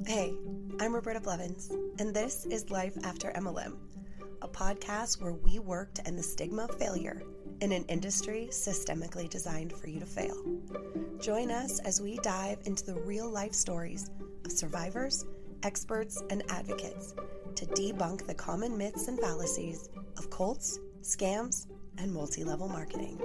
Hey, I'm Roberta Blevins, and this is Life After MLM, a podcast where we work to end the stigma of failure in an industry systemically designed for you to fail. Join us as we dive into the real-life stories of survivors, experts, and advocates to debunk the common myths and fallacies of cults, scams, and multi-level marketing.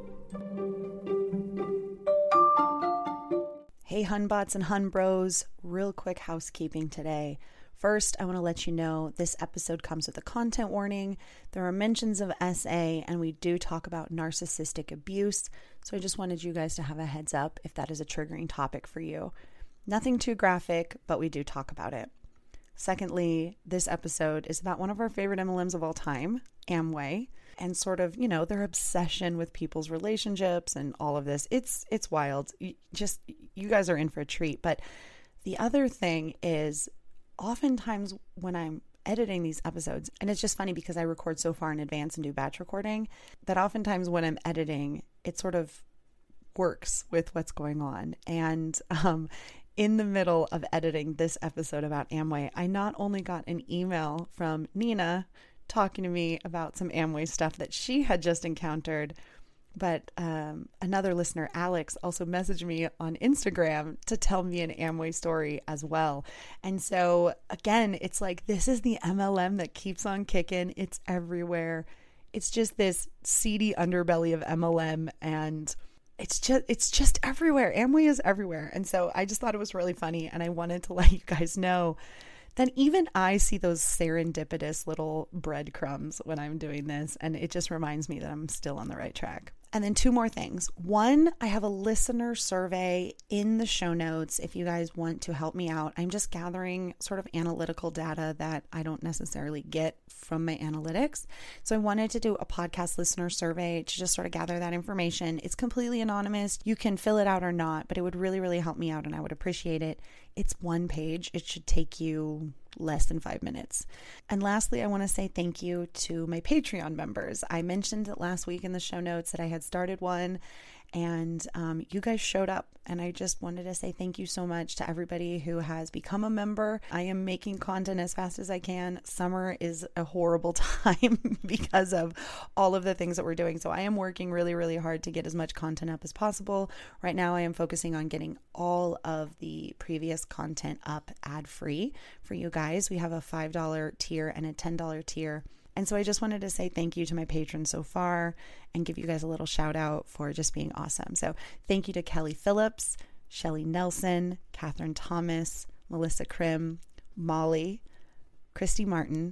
Hey Hunbots and Hunbros, real quick housekeeping today. First, I want to let you know this episode comes with a content warning. There are mentions of SA and we do talk about narcissistic abuse, so I just wanted you guys to have a heads up if that is a triggering topic for you. Nothing too graphic, but we do talk about it. Secondly, this episode is about one of our favorite MLMs of all time, Amway, and sort of, their obsession with people's relationships and all of this. It's wild. You guys are in for a treat. But the other thing is, oftentimes when I'm editing these episodes, and it's just funny because I record so far in advance and do batch recording, that oftentimes when I'm editing, it sort of works with what's going on. And in the middle of editing this episode about Amway, I not only got an email from Nina talking to me about some Amway stuff that she had just encountered, but another listener, Alex, also messaged me on Instagram to tell me an Amway story as well. And so again, it's like, this is the MLM that keeps on kicking. It's everywhere. It's just this seedy underbelly of MLM, and it's just everywhere. Amway is everywhere. And so I just thought it was really funny, and I wanted to let you guys know that even I see those serendipitous little breadcrumbs when I'm doing this, and it just reminds me that I'm still on the right track. And then two more things. One, I have a listener survey in the show notes if you guys want to help me out. I'm just gathering sort of analytical data that I don't necessarily get from my analytics. So I wanted to do a podcast listener survey to just sort of gather that information. It's completely anonymous. You can fill it out or not, but it would really, really help me out, and I would appreciate it. It's one page. It should take you less than 5 minutes. And lastly, I want to say thank you to my Patreon members. I mentioned it last week in the show notes that I had started one, and you guys showed up, and I just wanted to say thank you so much to everybody who has become a member. I am making content as fast as I can. Summer is a horrible time because of all of the things that we're doing. So I am working really, really hard to get as much content up as possible. Right now, I am focusing on getting all of the previous content up ad-free for you guys. We have a $5 tier and a $10 tier. And so I just wanted to say thank you to my patrons so far and give you guys a little shout out for just being awesome. So thank you to Kelly Phillips, Shelly Nelson, Catherine Thomas, Melissa Krim, Molly, Christy Martin,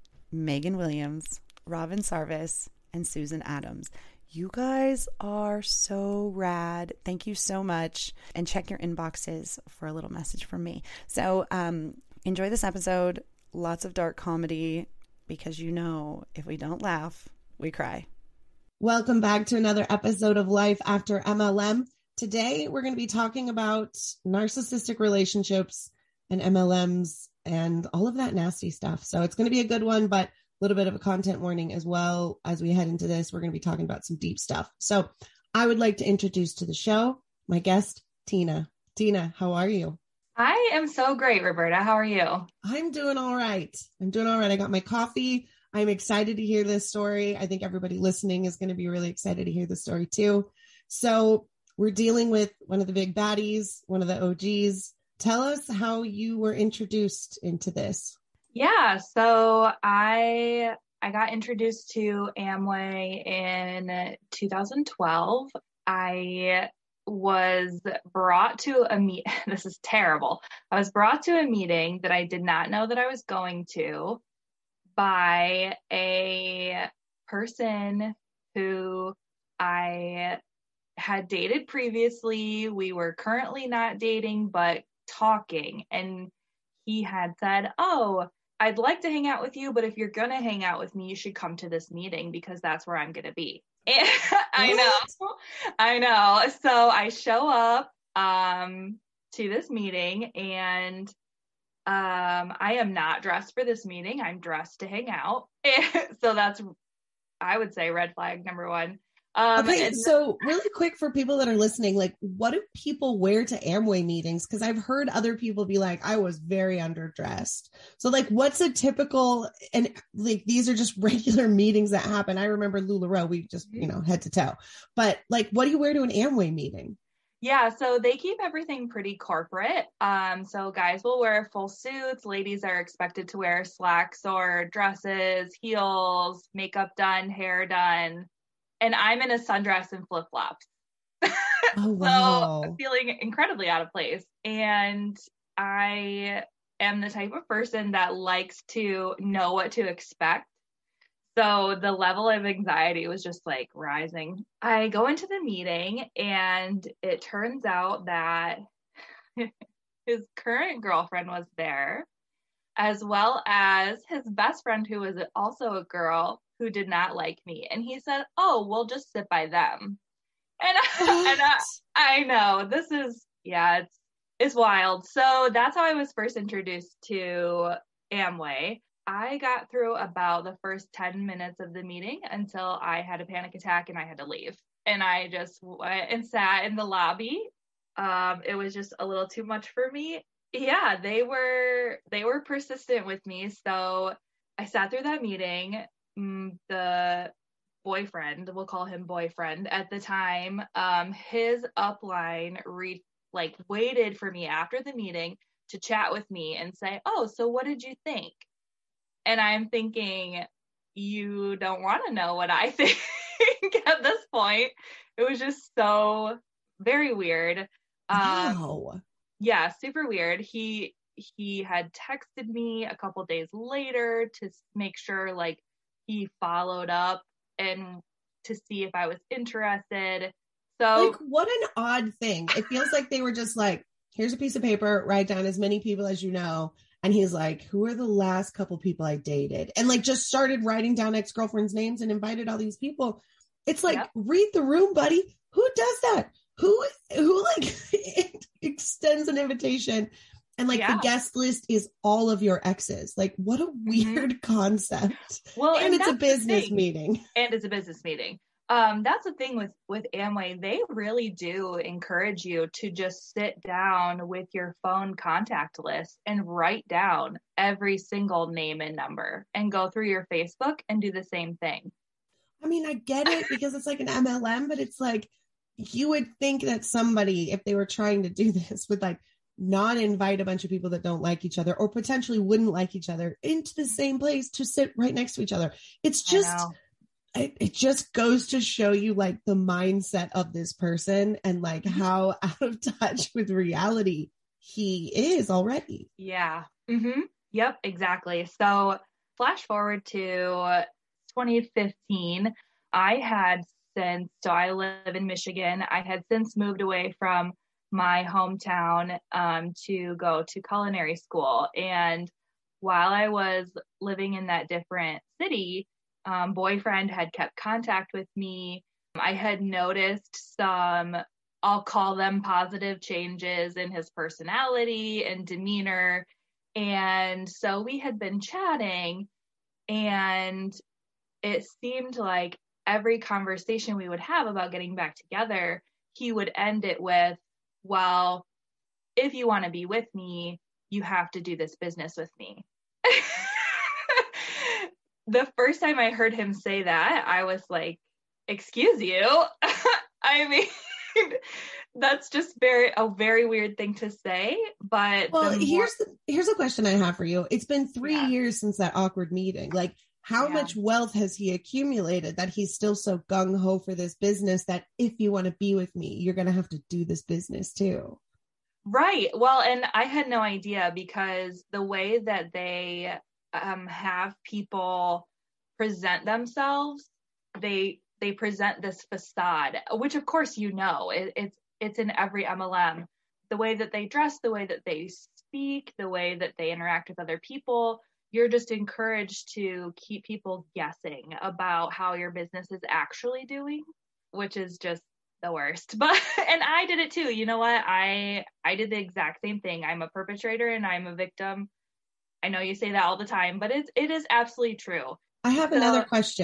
Megan Williams, Robin Sarvis, and Susan Adams. You guys are so rad. Thank you so much. And check your inboxes for a little message from me. So enjoy this episode. Lots of dark comedy, because if we don't laugh, we cry. Welcome back to another episode of Life After MLM. Today, we're going to be talking about narcissistic relationships and MLMs and all of that nasty stuff. So it's going to be a good one, but a little bit of a content warning as well. As we head into this, we're going to be talking about some deep stuff. So I would like to introduce to the show my guest, Tina. Tina, how are you? I am so great, Roberta. How are you? I'm doing all right. I got my coffee. I'm excited to hear this story. I think everybody listening is going to be really excited to hear the story too. So we're dealing with one of the big baddies, one of the OGs. Tell us how you were introduced into this. Yeah, so I got introduced to Amway in 2012. I was brought to this is terrible. I was brought to a meeting that I did not know that I was going to by a person who I had dated previously. We were currently not dating, but talking. And he had said, "Oh, I'd like to hang out with you, but if you're going to hang out with me, you should come to this meeting because that's where I'm going to be." I know. So I show up to this meeting, and I am not dressed for this meeting. I'm dressed to hang out. So that's, I would say, red flag number one. Okay, so really quick for people that are listening, like what do people wear to Amway meetings? Because I've heard other people be like, I was very underdressed. So like what's a typical, and like these are just regular meetings that happen. I remember LuLaRoe, we just, head to toe. But like, what do you wear to an Amway meeting? Yeah, so they keep everything pretty corporate. So guys will wear full suits. Ladies are expected to wear slacks or dresses, heels, makeup done, hair done. And I'm in a sundress and flip-flops. Oh, wow. So feeling incredibly out of place. And I am the type of person that likes to know what to expect. So the level of anxiety was just like rising. I go into the meeting and it turns out that his current girlfriend was there, as well as his best friend, who was also a girl who did not like me. And he said, oh, we'll just sit by them. And, I know this is, it's wild. So that's how I was first introduced to Amway. I got through about the first 10 minutes of the meeting until I had a panic attack and I had to leave. And I just went and sat in the lobby. It was just a little too much for me. Yeah, they were persistent with me. So I sat through that meeting. The boyfriend, we'll call him boyfriend at the time, his upline waited for me after the meeting to chat with me and say, oh, so what did you think? And I'm thinking, you don't want to know what I think at this point. It was just so very weird. Wow. Yeah, super weird. He had texted me a couple days later to make sure he followed up and to see if I was interested. So what an odd thing. It feels like they were just like, here's a piece of paper, write down as many people as you know. And he's like, who are the last couple people I dated? And just started writing down ex-girlfriends' names and invited all these people. It's like, read the room, buddy. Who does that? Who extends an invitation and the guest list is all of your exes? What a weird concept. Well, and it's a business meeting. And it's a business meeting. That's the thing with Amway. They really do encourage you to just sit down with your phone contact list and write down every single name and number and go through your Facebook and do the same thing. I mean, I get it because it's like an MLM, but it's like, you would think that somebody, if they were trying to do this, would not invite a bunch of people that don't like each other or potentially wouldn't like each other into the same place to sit right next to each other. It's just, it just goes to show you the mindset of this person and how out of touch with reality he is already. Yeah. Mm-hmm. Yep, exactly. So flash forward to 2015, I live in Michigan. I had since moved away from my hometown to go to culinary school. And while I was living in that different city, boyfriend had kept contact with me. I had noticed some, I'll call them positive changes in his personality and demeanor. And so we had been chatting, and it seemed like every conversation we would have about getting back together, he would end it with, well, if you want to be with me, you have to do this business with me. The first time I heard him say that, I was like, excuse you. I mean, that's just a very weird thing to say, but here's a question I have for you. It's been 3 years since that awkward meeting. How much wealth has he accumulated that he's still so gung-ho for this business that if you want to be with me, you're going to have to do this business too? Right. Well, and I had no idea because the way that they have people present themselves, they present this facade, which of course, it's in every MLM. The way that they dress, the way that they speak, the way that they interact with other people, you're just encouraged to keep people guessing about how your business is actually doing, which is just the worst. But, and I did it too. You know what? I did the exact same thing. I'm a perpetrator and I'm a victim. I know you say that all the time, but it is absolutely true. I have another question.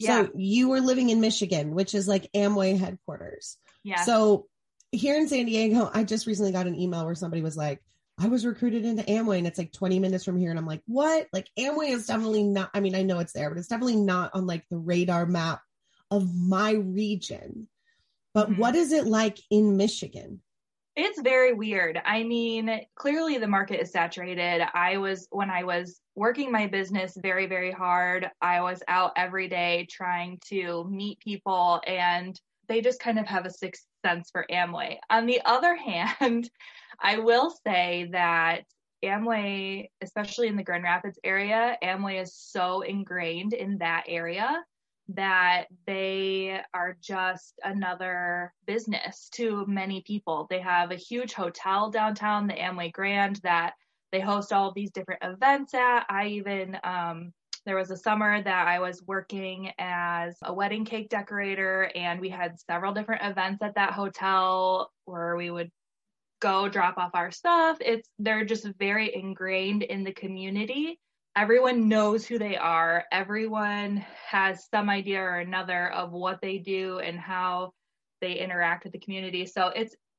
Yeah. So you were living in Michigan, which is like Amway headquarters. Yeah. So here in San Diego, I just recently got an email where somebody was like, I was recruited into Amway and it's like 20 minutes from here. And I'm like, what? Like Amway is definitely not, I mean, I know it's there, but it's definitely not on like the radar map of my region. But what is it like in Michigan? It's very weird. I mean, clearly the market is saturated. When I was working my business very, very hard, I was out every day trying to meet people, and they just kind of have a sixth sense for Amway. On the other hand, I will say that Amway, especially in the Grand Rapids area, Amway is so ingrained in that area that they are just another business to many people. They have a huge hotel downtown, the Amway Grand, that they host all of these different events at. I even, there was a summer that I was working as a wedding cake decorator, and we had several different events at that hotel where we would go drop off our stuff. They're just very ingrained in the community. Everyone knows who they are. Everyone has some idea or another of what they do and how they interact with the community. So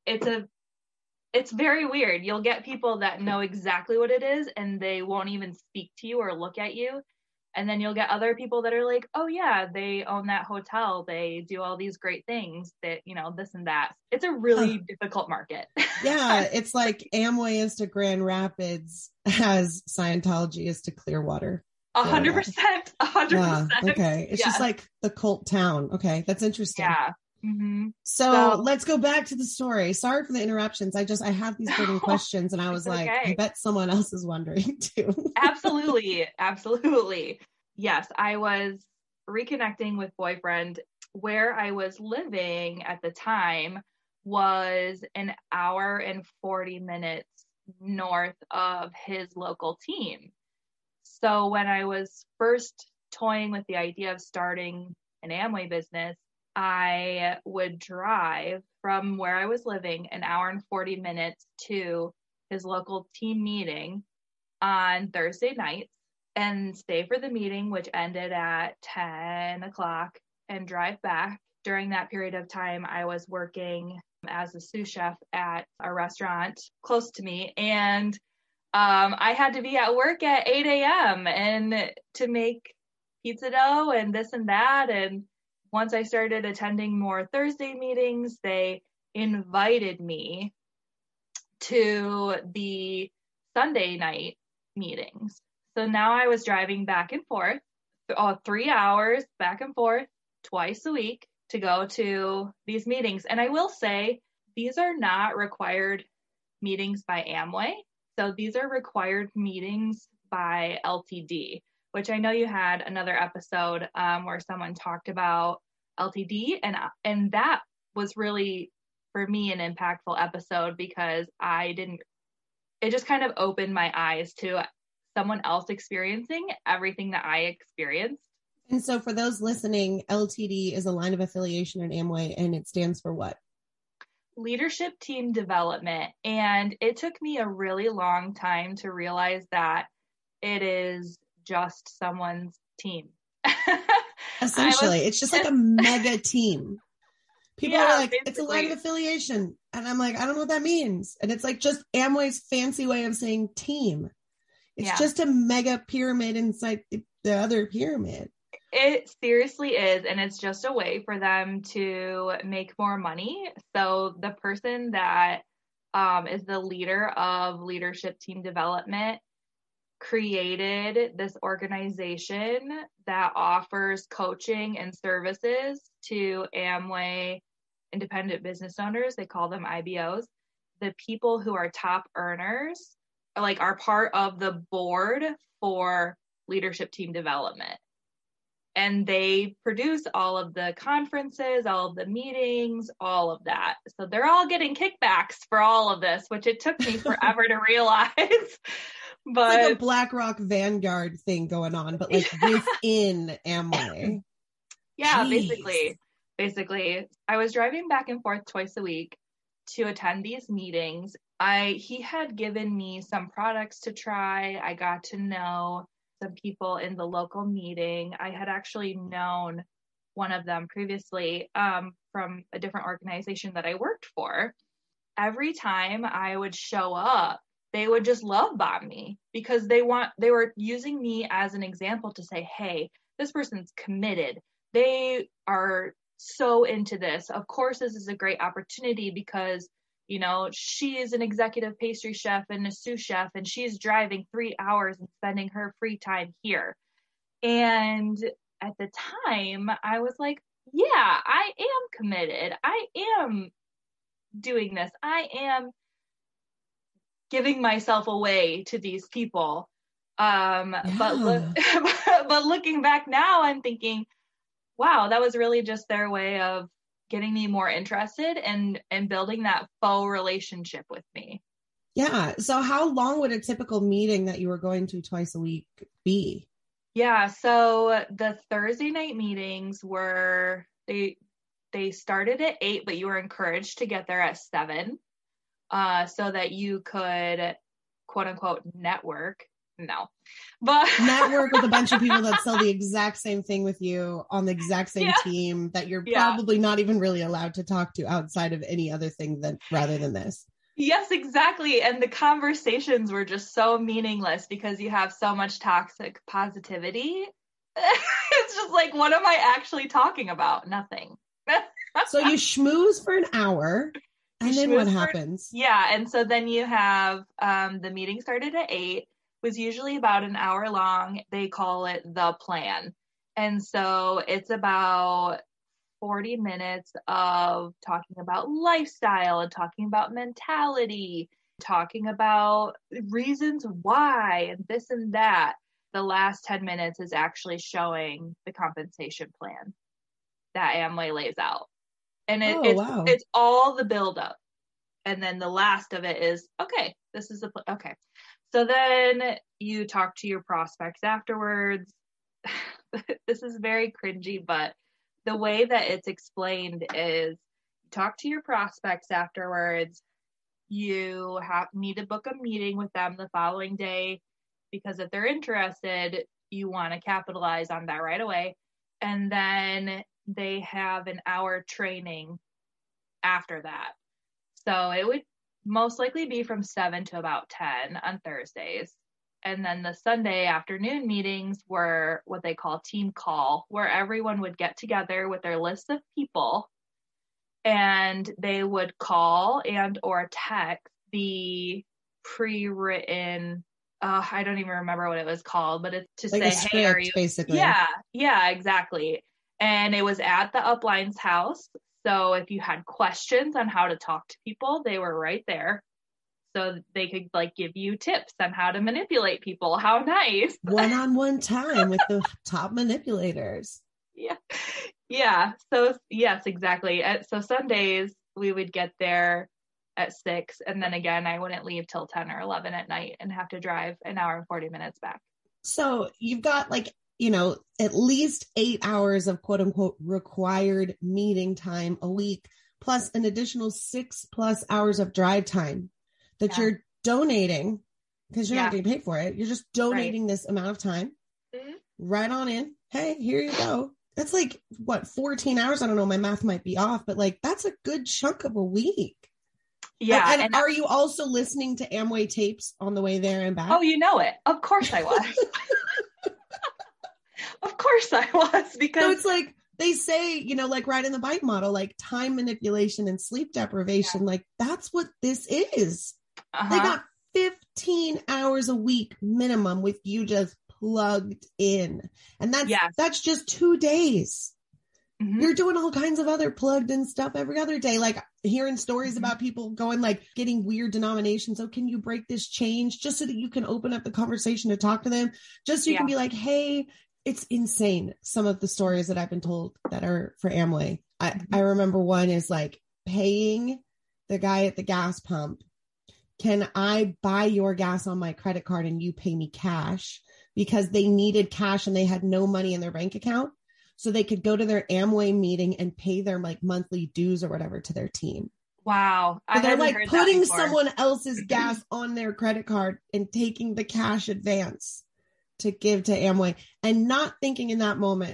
it's very weird. You'll get people that know exactly what it is and they won't even speak to you or look at you. And then you'll get other people that are like, oh yeah, they own that hotel. They do all these great things that, this and that. It's a really difficult market. Yeah. It's like Amway is to Grand Rapids as Scientology is to Clearwater. 100%. 100%. Yeah, okay. It's just like the cult town. Okay. That's interesting. Yeah. Mm-hmm. So let's go back to the story. Sorry for the interruptions. I have these burning questions and I was like, okay. I bet someone else is wondering too. Absolutely. Absolutely. Yes. I was reconnecting with boyfriend. Where I was living at the time was an hour and 40 minutes north of his local team. So when I was first toying with the idea of starting an Amway business, I would drive from where I was living an hour and 40 minutes to his local team meeting on Thursday nights and stay for the meeting, which ended at 10 o'clock, and drive back. During that period of time, I was working as a sous chef at a restaurant close to me, and I had to be at work at 8 a.m. and to make pizza dough and this and that. And once I started attending more Thursday meetings, they invited me to the Sunday night meetings. So now I was driving back and forth, 3 hours back and forth twice a week to go to these meetings. And I will say, these are not required meetings by Amway. So these are required meetings by LTD, which I know you had another episode where someone talked about LTD, and that was really, for me, an impactful episode because it just kind of opened my eyes to someone else experiencing everything that I experienced. And so for those listening, LTD is a line of affiliation in Amway, and it stands for what? Leadership Team Development. And it took me a really long time to realize that it is just someone's team. Essentially, it's just like a mega team. People are like, basically. It's a line of affiliation. And I'm like, I don't know what that means. And it's like just Amway's fancy way of saying team. It's just a mega pyramid inside the other pyramid. It seriously is. And it's just a way for them to make more money. So the person that is the leader of Leadership Team Development created this organization that offers coaching and services to Amway independent business owners. They call them IBOs. The people who are top earners are part of the board for Leadership Team Development. And they produce all of the conferences, all of the meetings, all of that. So they're all getting kickbacks for all of this, which it took me forever to realize. But it's like a BlackRock Vanguard thing going on, but within Amway. Yeah, Jeez. basically. I was driving back and forth twice a week to attend these meetings. He had given me some products to try. I got to know some people in the local meeting. I had actually known one of them previously, from a different organization that I worked for. Every time I would show up, they would just love bomb me because they were using me as an example to say, hey, this person's committed. They are so into this. Of course, this is a great opportunity because, you know, she is an executive pastry chef and a sous chef, and she's driving 3 hours and spending her free time here. And at the time, I was like, yeah, I am committed. I am doing this. I am giving myself away to these people. But looking back now, I'm thinking, wow, that was really just their way of getting me more interested and building that faux relationship with me. Yeah. So how long would a typical meeting that you were going to twice a week be? Yeah. So the Thursday night meetings were, they started at 8, but you were encouraged to get there at 7, so that you could, quote unquote, network. No, but network with a bunch of people that sell the exact same thing with you on the exact same team that you're probably not even really allowed to talk to outside of any other thing rather than this. Yes, exactly. And the conversations were just so meaningless because you have so much toxic positivity. It's just like, what am I actually talking about? Nothing. So you schmooze for an hour, and then what happens? And so then you have the meeting started at 8, was usually about an hour long. They call it the plan. And so it's about 40 minutes of talking about lifestyle and talking about mentality, talking about reasons why and this and that. The last 10 minutes is actually showing the compensation plan that Amway lays out. And it's all the buildup. And then the last of it is, okay, this is okay. So then you talk to your prospects afterwards. This is very cringy, but the way that it's explained is you talk to your prospects afterwards. You need to book a meeting with them the following day because if they're interested, you want to capitalize on that right away. And then they have an hour training after that. So it would most likely be from 7 to about 10 on Thursdays. And then the Sunday afternoon meetings were what they call team call, where everyone would get together with their list of people and they would call and or text the pre-written, I don't even remember what it was called, but it's to like say, hey, are you basically? Yeah, exactly. And it was at the upline's house. So if you had questions on how to talk to people, they were right there. So they could like give you tips on how to manipulate people. How nice. One-on-one time with the top manipulators. Yeah. So yes, exactly. So Sundays we would get there at 6. And then again, I wouldn't leave till 10 or 11 at night and have to drive an hour and 40 minutes back. So you've got at least 8 hours of quote unquote required meeting time a week, plus an additional 6+ hours of drive time that you're donating because you're not getting paid for it. You're just donating this amount of time right on in. Hey, here you go. That's like 14 hours. I don't know. My math might be off, but like, that's a good chunk of a week. Yeah. And are you also listening to Amway tapes on the way there and back? Oh, you know it. Of course I was. Of course I was, because so it's like they say, like right in the bite model, like time manipulation and sleep deprivation, like that's what this is. They got 15 hours a week minimum with you just plugged in. And that's just 2 days. Mm-hmm. You're doing all kinds of other plugged in stuff every other day. Like hearing stories about people going like getting weird denominations. Oh, can you break this change just so that you can open up the conversation to talk to them? Just so you can be like, hey, it's insane. Some of the stories that I've been told that are for Amway. I remember one is like paying the guy at the gas pump. Can I buy your gas on my credit card and you pay me cash? Because they needed cash and they had no money in their bank account. So they could go to their Amway meeting and pay their like monthly dues or whatever to their team. Wow. So they're like putting someone else's gas on their credit card and taking the cash advance to give to Amway and not thinking in that moment,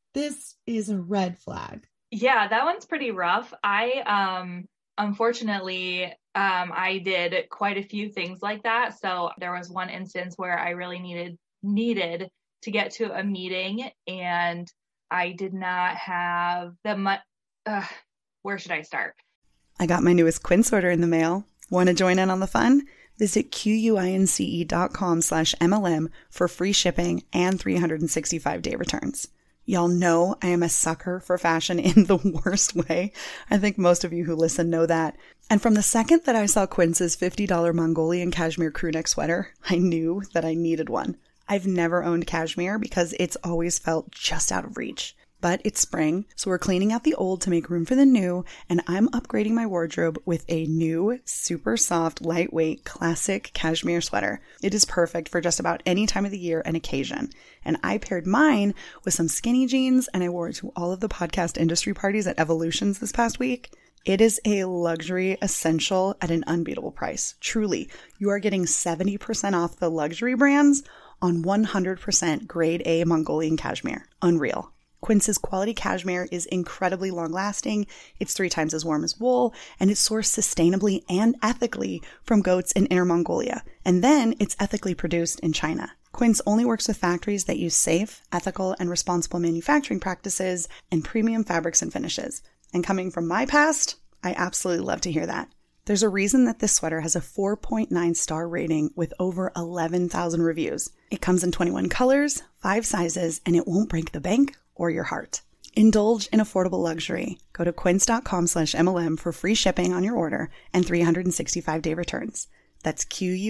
this is a red flag. Yeah, that one's pretty rough. Unfortunately, I did quite a few things like that. So there was one instance where I really needed to get to a meeting, and I did not have where should I start? I got my newest Quince order in the mail. Want to join in on the fun? Visit quince.com/MLM for free shipping and 365-day returns. Y'all know I am a sucker for fashion in the worst way. I think most of you who listen know that. And from the second that I saw Quince's $50 Mongolian cashmere crewneck sweater, I knew that I needed one. I've never owned cashmere because it's always felt just out of reach. But it's spring, so we're cleaning out the old to make room for the new, and I'm upgrading my wardrobe with a new, super soft, lightweight, classic cashmere sweater. It is perfect for just about any time of the year and occasion. And I paired mine with some skinny jeans, and I wore it to all of the podcast industry parties at Evolutions this past week. It is a luxury essential at an unbeatable price. Truly, you are getting 70% off the luxury brands on 100% grade A Mongolian cashmere. Unreal. Quince's quality cashmere is incredibly long-lasting, it's 3 times as warm as wool, and it's sourced sustainably and ethically from goats in Inner Mongolia. And then it's ethically produced in China. Quince only works with factories that use safe, ethical, and responsible manufacturing practices and premium fabrics and finishes. And coming from my past, I absolutely love to hear that. There's a reason that this sweater has a 4.9 star rating with over 11,000 reviews. It comes in 21 colors, 5 sizes, and it won't break the bank or your heart. Indulge in affordable luxury. Go to quince.com/MLM for free shipping on your order and 365-day returns. That's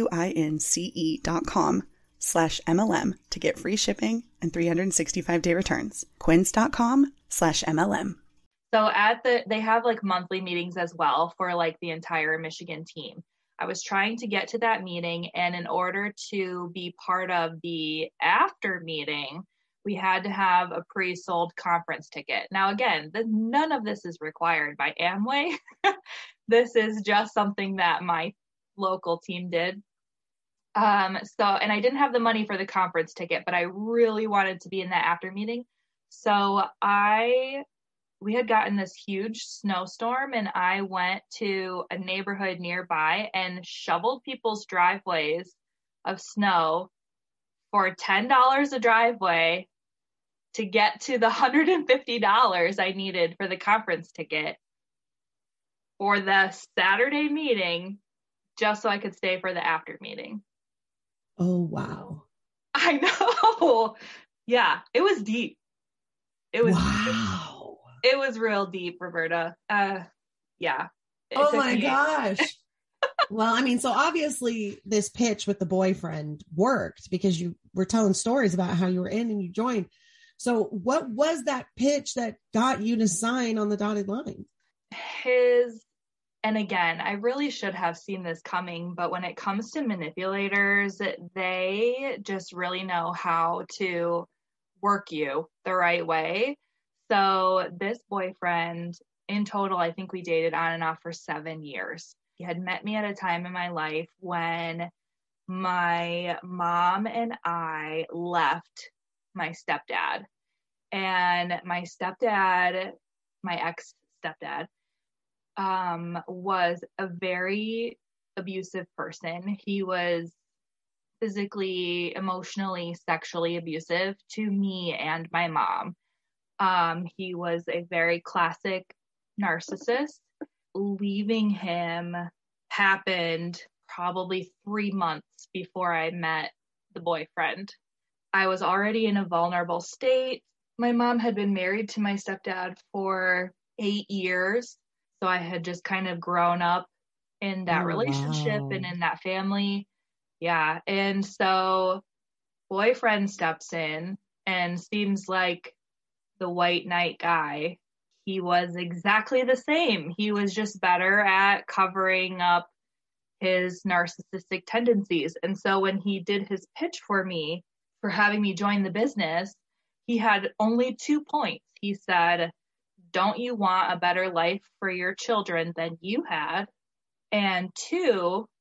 QUINCE.com/MLM to get free shipping and 365-day returns. Quince.com/MLM. So they have like monthly meetings as well for like the entire Michigan team. I was trying to get to that meeting, and in order to be part of the after meeting, we had to have a pre-sold conference ticket. Now, again, none of this is required by Amway. This is just something that my local team did. And I didn't have the money for the conference ticket, but I really wanted to be in that after meeting. So we had gotten this huge snowstorm, and I went to a neighborhood nearby and shoveled people's driveways of snow for $10 a driveway to get to the $150 I needed for the conference ticket for the Saturday meeting, just so I could stay for the after meeting. Oh, wow. I know. Yeah, it was deep. It was wow. It was real deep, Roberta. Yeah. Oh my gosh. Well, I mean, so obviously this pitch with the boyfriend worked because you were telling stories about how you were in and you joined. So what was that pitch that got you to sign on the dotted line? And again, I really should have seen this coming, but when it comes to manipulators, they just really know how to work you the right way. So this boyfriend, in total, I think we dated on and off for 7 years. He had met me at a time in my life when my mom and I left my stepdad. And my stepdad, my ex-stepdad, was a very abusive person. He was physically, emotionally, sexually abusive to me and my mom. He was a very classic narcissist. Leaving him happened probably 3 months before I met the boyfriend. I was already in a vulnerable state. My mom had been married to my stepdad for 8 years. So I had just kind of grown up in that relationship and in that family. Yeah. And so boyfriend steps in and seems like the white knight guy. He was exactly the same. He was just better at covering up his narcissistic tendencies. And so when he did his pitch for me for having me join the business, he had only 2 points. He said, "Don't you want a better life for your children than you had? And 2,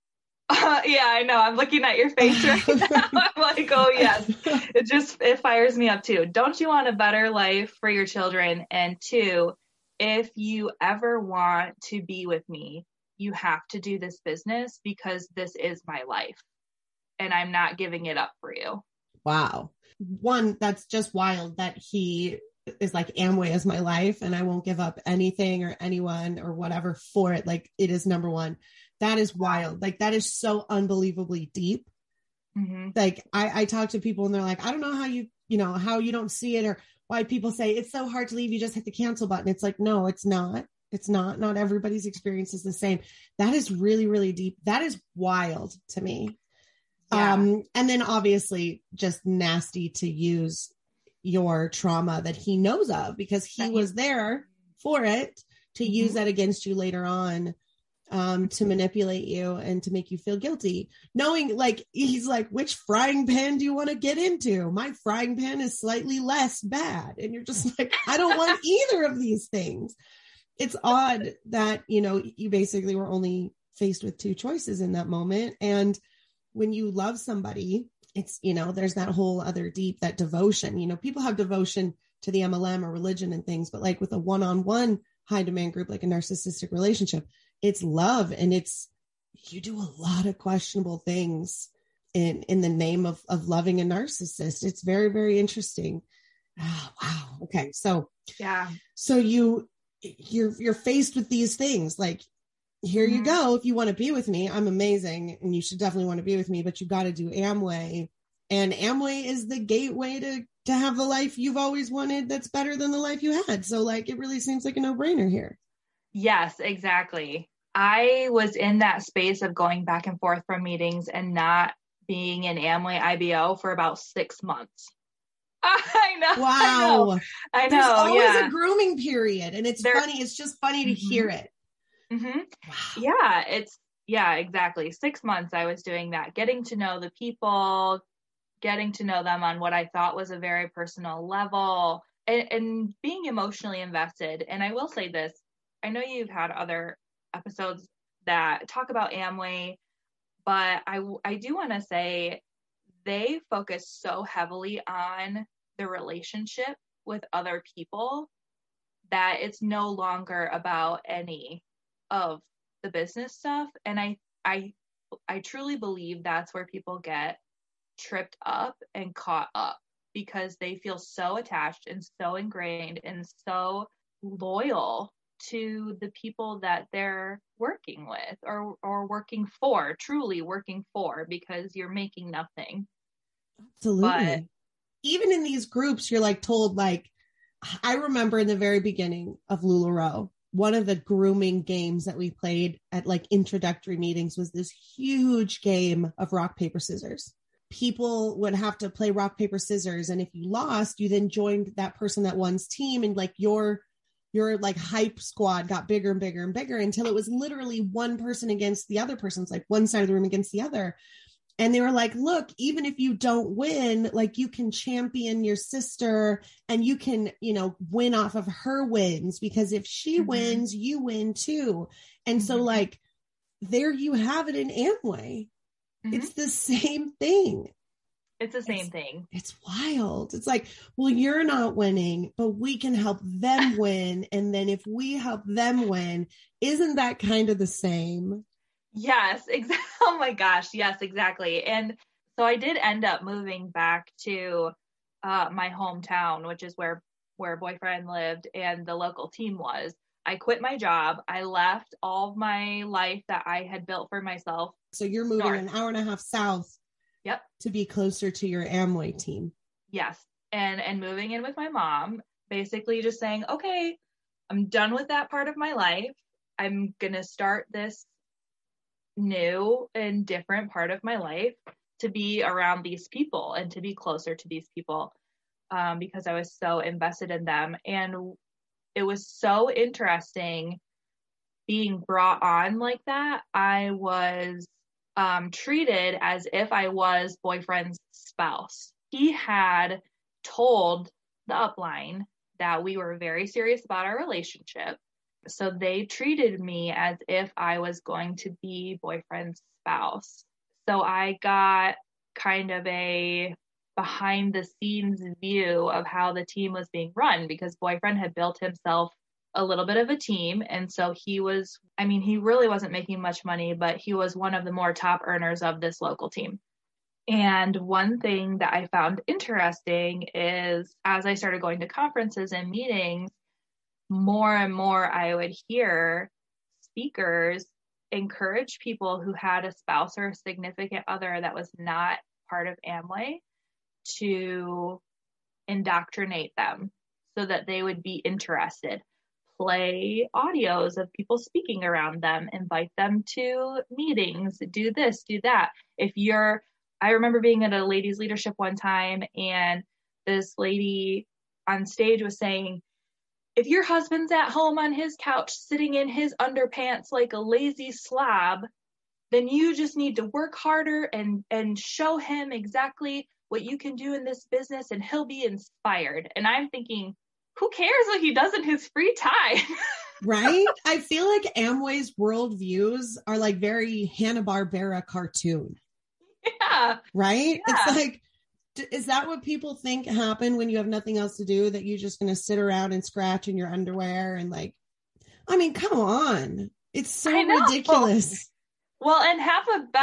Yeah, I know. I'm looking at your face right now. I'm like, oh yes. It fires me up too. Don't you want a better life for your children? And two, if you ever want to be with me, you have to do this business because this is my life and I'm not giving it up for you. Wow. One, that's just wild that he is like, Amway is my life and I won't give up anything or anyone or whatever for it. Like, it is number one. That is wild. Like, that is so unbelievably deep. Mm-hmm. Like, I talk to people and they're like, I don't know how how you don't see it, or why people say it's so hard to leave. You just hit the cancel button. It's like, no, it's not. It's not. Not everybody's experience is the same. That is really, really deep. That is wild to me. Yeah. And then obviously just nasty to use your trauma that he knows of, because he was there for it, to use that against you later on, to manipulate you and to make you feel guilty, knowing, like, he's like, which frying pan do you want to get into? My frying pan is slightly less bad. And you're just like, I don't want either of these things. It's odd that, you basically were only faced with two choices in that moment. And when you love somebody, it's, there's that whole other deep, that devotion, people have devotion to the MLM or religion and things, but like with a one-on-one high demand group, like a narcissistic relationship, it's love. And you do a lot of questionable things in the name of loving a narcissist. It's very, very interesting. Oh, wow. Okay. So, yeah. So you're faced with these things, like, here you go. If you want to be with me, I'm amazing. And you should definitely want to be with me, but you got to do Amway, and Amway is the gateway to have the life you've always wanted. That's better than the life you had. So like, it really seems like a no-brainer here. Yes, exactly. I was in that space of going back and forth from meetings and not being in Amway IBO for about 6 months. I know. Wow. I know. There's always yeah. a grooming period, and it's funny. It's just funny to hear it. Mm-hmm. Wow. Yeah, exactly. 6 months I was doing that, getting to know the people, getting to know them on what I thought was a very personal level, and being emotionally invested. And I will say this, I know you've had other episodes that talk about Amway, but I do want to say they focus so heavily on the relationship with other people that it's no longer about any of the business stuff. And I truly believe that's where people get tripped up and caught up, because they feel so attached and so ingrained and so loyal to the people that they're working with or working for, truly working for, because you're making nothing. Absolutely. But even in these groups, you're like told, like, I remember in the very beginning of LuLaRoe, one of the grooming games that we played at like introductory meetings was this huge game of rock, paper, scissors. People would have to play rock, paper, scissors. And if you lost, you then joined that person that won's team. And like your like hype squad got bigger and bigger and bigger until it was literally one person against the other person's, like one side of the room against the other. And they were like, look, even if you don't win, like, you can champion your sister and you can, win off of her wins, because if she wins, you win too. And so like, there you have it in Amway. It's the same thing. It's the same thing. It's wild. It's like, well, you're not winning, but we can help them win. And then if we help them win, isn't that kind of the same? Yes, exactly. Oh my gosh. Yes, exactly. And so I did end up moving back to my hometown, which is where boyfriend lived and the local team was. I quit my job. I left all of my life that I had built for myself. So you're moving north. an hour and a half south. Yep. To be closer to your Amway team. Yes. And moving in with my mom, basically just saying, okay, I'm done with that part of my life. I'm going to start this new and different part of my life to be around these people and to be closer to these people, because I was so invested in them. And it was so interesting being brought on like that. I was treated as if I was boyfriend's spouse. He had told the upline that we were very serious about our relationship, So they treated me as if I was going to be boyfriend's spouse. So I got kind of a behind the scenes view of how the team was being run, because boyfriend had built himself a little bit of a team. And so he really wasn't making much money, but he was one of the more top earners of this local team. And one thing that I found interesting is, as I started going to conferences and meetings, more and more I would hear speakers encourage people who had a spouse or a significant other that was not part of Amway to indoctrinate them so that they would be interested. Play audios of people speaking around them, invite them to meetings, do this, do that. I remember being at a ladies leadership one time, and this lady on stage was saying, if your husband's at home on his couch sitting in his underpants like a lazy slob, then you just need to work harder and show him exactly what you can do in this business, and he'll be inspired. And I'm thinking, who cares what he does in his free time? Right? I feel like Amway's worldviews are like very Hanna-Barbera cartoon. Yeah. Right? Yeah. It's like, is that what people think happen when you have nothing else to do, that you're just going to sit around and scratch in your underwear? And like, I mean, come on. It's so ridiculous. Well, and have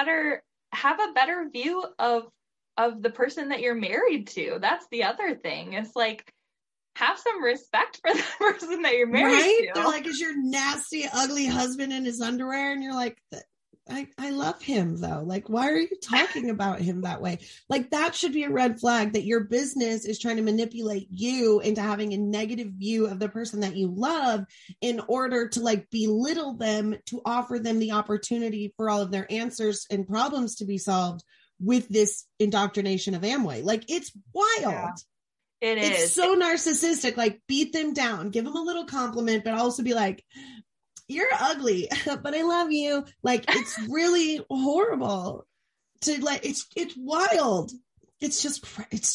a better view of the person that you're married to. That's the other thing. It's like, have some respect for the person that you're married to. They're like, is your nasty, ugly husband in his underwear? And you're like, I love him though. Like, why are you talking about him that way? Like, that should be a red flag, that your business is trying to manipulate you into having a negative view of the person that you love in order to like belittle them, to offer them the opportunity for all of their answers and problems to be solved with this indoctrination of Amway. Like, it's wild. Yeah, it is. It's so narcissistic. Like, beat them down, give them a little compliment, but also be like, you're ugly, but I love you. Like, it's really horrible to like, it's wild. It's just,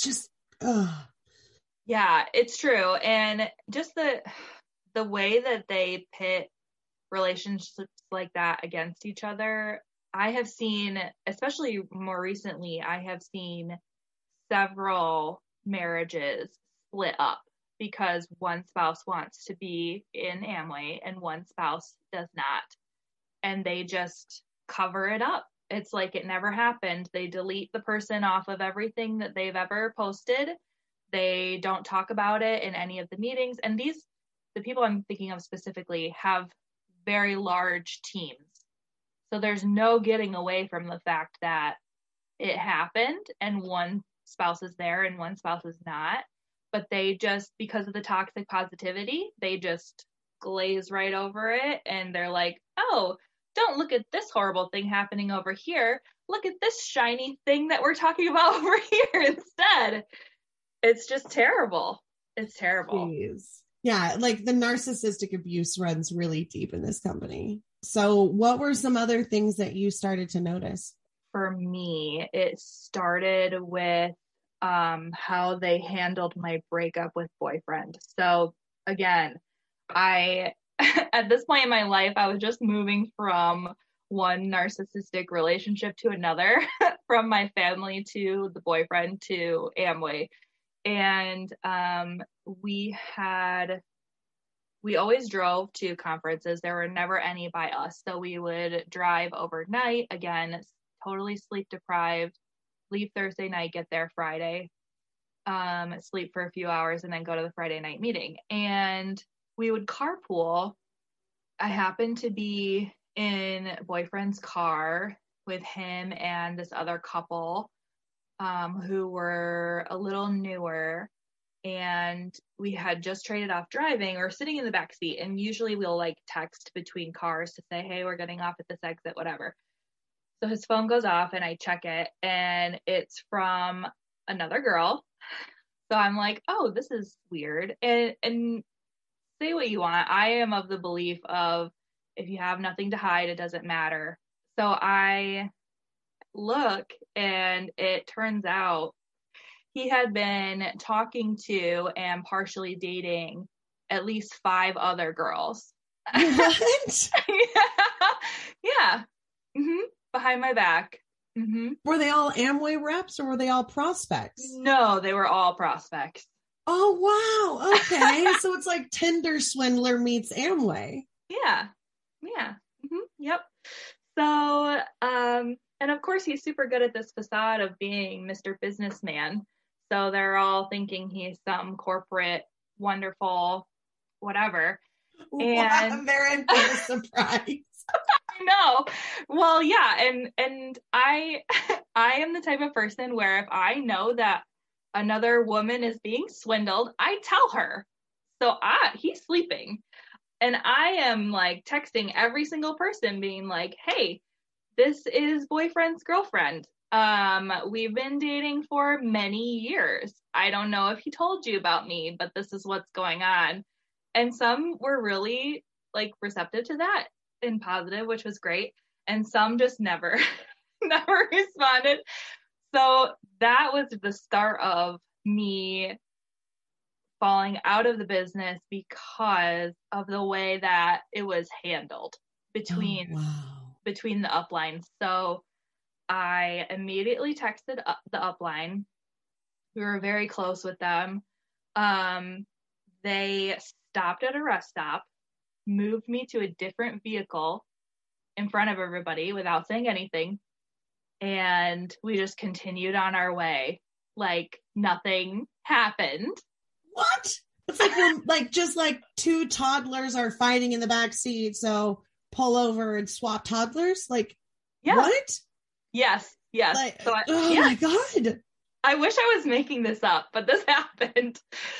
yeah, it's true. And just the way that they pit relationships like that against each other, I have seen, especially more recently, I have seen several marriages split up because one spouse wants to be in Amway and one spouse does not. And they just cover it up. It's like it never happened. They delete the person off of everything that they've ever posted. They don't talk about it in any of the meetings. And the people I'm thinking of specifically, have very large teams. So there's no getting away from the fact that it happened and one spouse is there and one spouse is not. But they just, because of the toxic positivity, they just glaze right over it. And they're like, oh, don't look at this horrible thing happening over here. Look at this shiny thing that we're talking about over here instead. It's just terrible. It's terrible. Jeez. Yeah, like the narcissistic abuse runs really deep in this company. So what were some other things that you started to notice? For me, it started with how they handled my breakup with boyfriend. So again, at this point in my life, I was just moving from one narcissistic relationship to another, from my family to the boyfriend to Amway. And we always drove to conferences. There were never any by us. So we would drive overnight, again, totally sleep deprived, leave Thursday night, get there Friday, sleep for a few hours, and then go to the Friday night meeting. And we would carpool. I happened to be in boyfriend's car with him and this other couple who were a little newer, and we had just traded off driving or sitting in the back seat. And usually we'll like text between cars to say, hey, we're getting off at this exit, whatever. So his phone goes off and I check it and it's from another girl. So I'm like, oh, this is weird. And say what you want. I am of the belief of, if you have nothing to hide, it doesn't matter. So I look and it turns out he had been talking to and partially dating at least 5 other girls. What? Yeah. Behind my back. Were they all Amway reps or were they all prospects? No, they were all prospects. Oh, wow. Okay. So it's like Tinder swindler meets Amway. Yeah. Yep. So, and of course he's super good at this facade of being Mr. Businessman. So they're all thinking he's some corporate, wonderful, whatever. And they're in for a surprise. I know. Well, yeah, and I am the type of person where if I know that another woman is being swindled, I tell her. So he's sleeping. And I am like texting every single person being like, hey, this is boyfriend's girlfriend. We've been dating for many years. I don't know if he told you about me, but this is what's going on. And some were really like receptive to that and positive, which was great. And some just never responded. So that was the start of me falling out of the business because of the way that it was handled between the uplines. So I immediately texted the upline. We were very close with them. They stopped at a rest stop, moved me to a different vehicle in front of everybody without saying anything. And we just continued on our way like nothing happened. What? It's like we're like just like two toddlers are fighting in the back seat, so pull over and swap toddlers. Like, yeah. What? Yes. Like, so my God. I wish I was making this up, but this happened.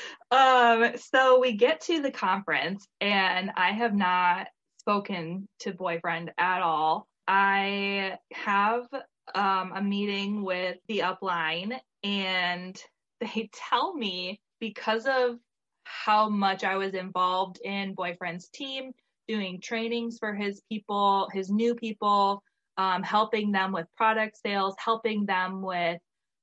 So we get to the conference, and I have not spoken to boyfriend at all. I have a meeting with the upline, and they tell me because of how much I was involved in boyfriend's team, doing trainings for his people, his new people, helping them with product sales, helping them with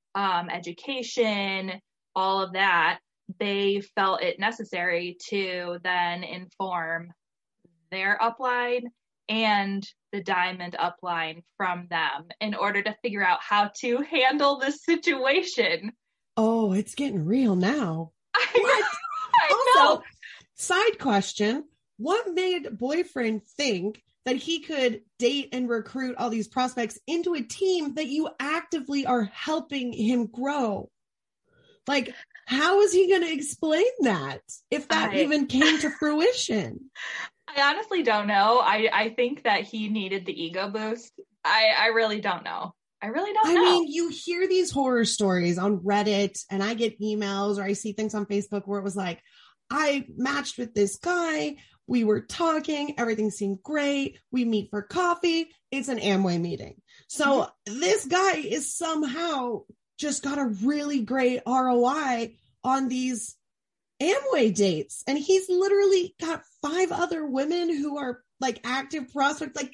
education, all of that, they felt it necessary to then inform their upline and the Diamond upline from them in order to figure out how to handle this situation. Oh, it's getting real now. I know. Also, side question, what made boyfriend think that he could date and recruit all these prospects into a team that you actively are helping him grow? Like, how is he going to explain that if that even came to fruition? I honestly don't know. I think that he needed the ego boost. I really don't know. I mean, you hear these horror stories on Reddit, and I get emails or I see things on Facebook where it was like, I matched with this guy. We were talking. Everything seemed great. We meet for coffee. It's an Amway meeting. So this guy is somehow just got a really great ROI on these Amway dates. And he's literally got 5 other women who are like active prospects. Like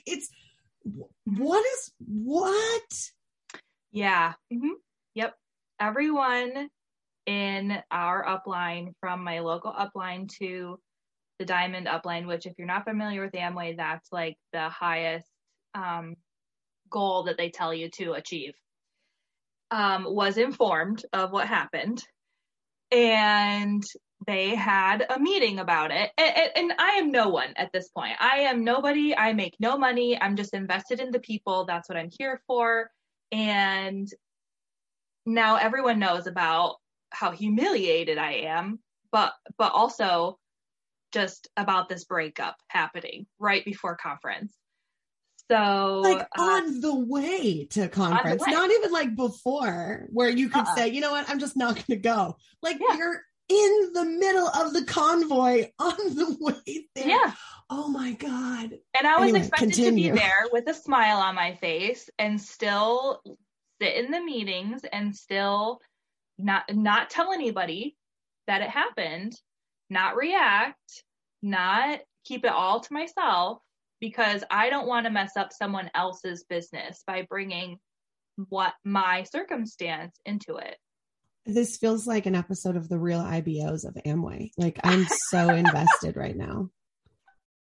what? Yeah. Yep. Everyone in our upline, from my local upline to the Diamond upline, which if you're not familiar with Amway, that's like the highest goal that they tell you to achieve, was informed of what happened. And they had a meeting about it. And I am no one at this point. I am nobody. I make no money. I'm just invested in the people. That's what I'm here for. And now everyone knows about how humiliated I am, but also just about this breakup happening right before conference. So like on the way to conference, not even like before where you could say, you know what, I'm just not going to go. Like you're in the middle of the convoy on the way there. Yeah. Oh my God. And I was expected to be there with a smile on my face and still sit in the meetings and still not tell anybody that it happened, not react, not keep it all to myself, because I don't want to mess up someone else's business by bringing what my circumstance into it. This feels like an episode of The Real IBOs of Amway. Like I'm so invested right now.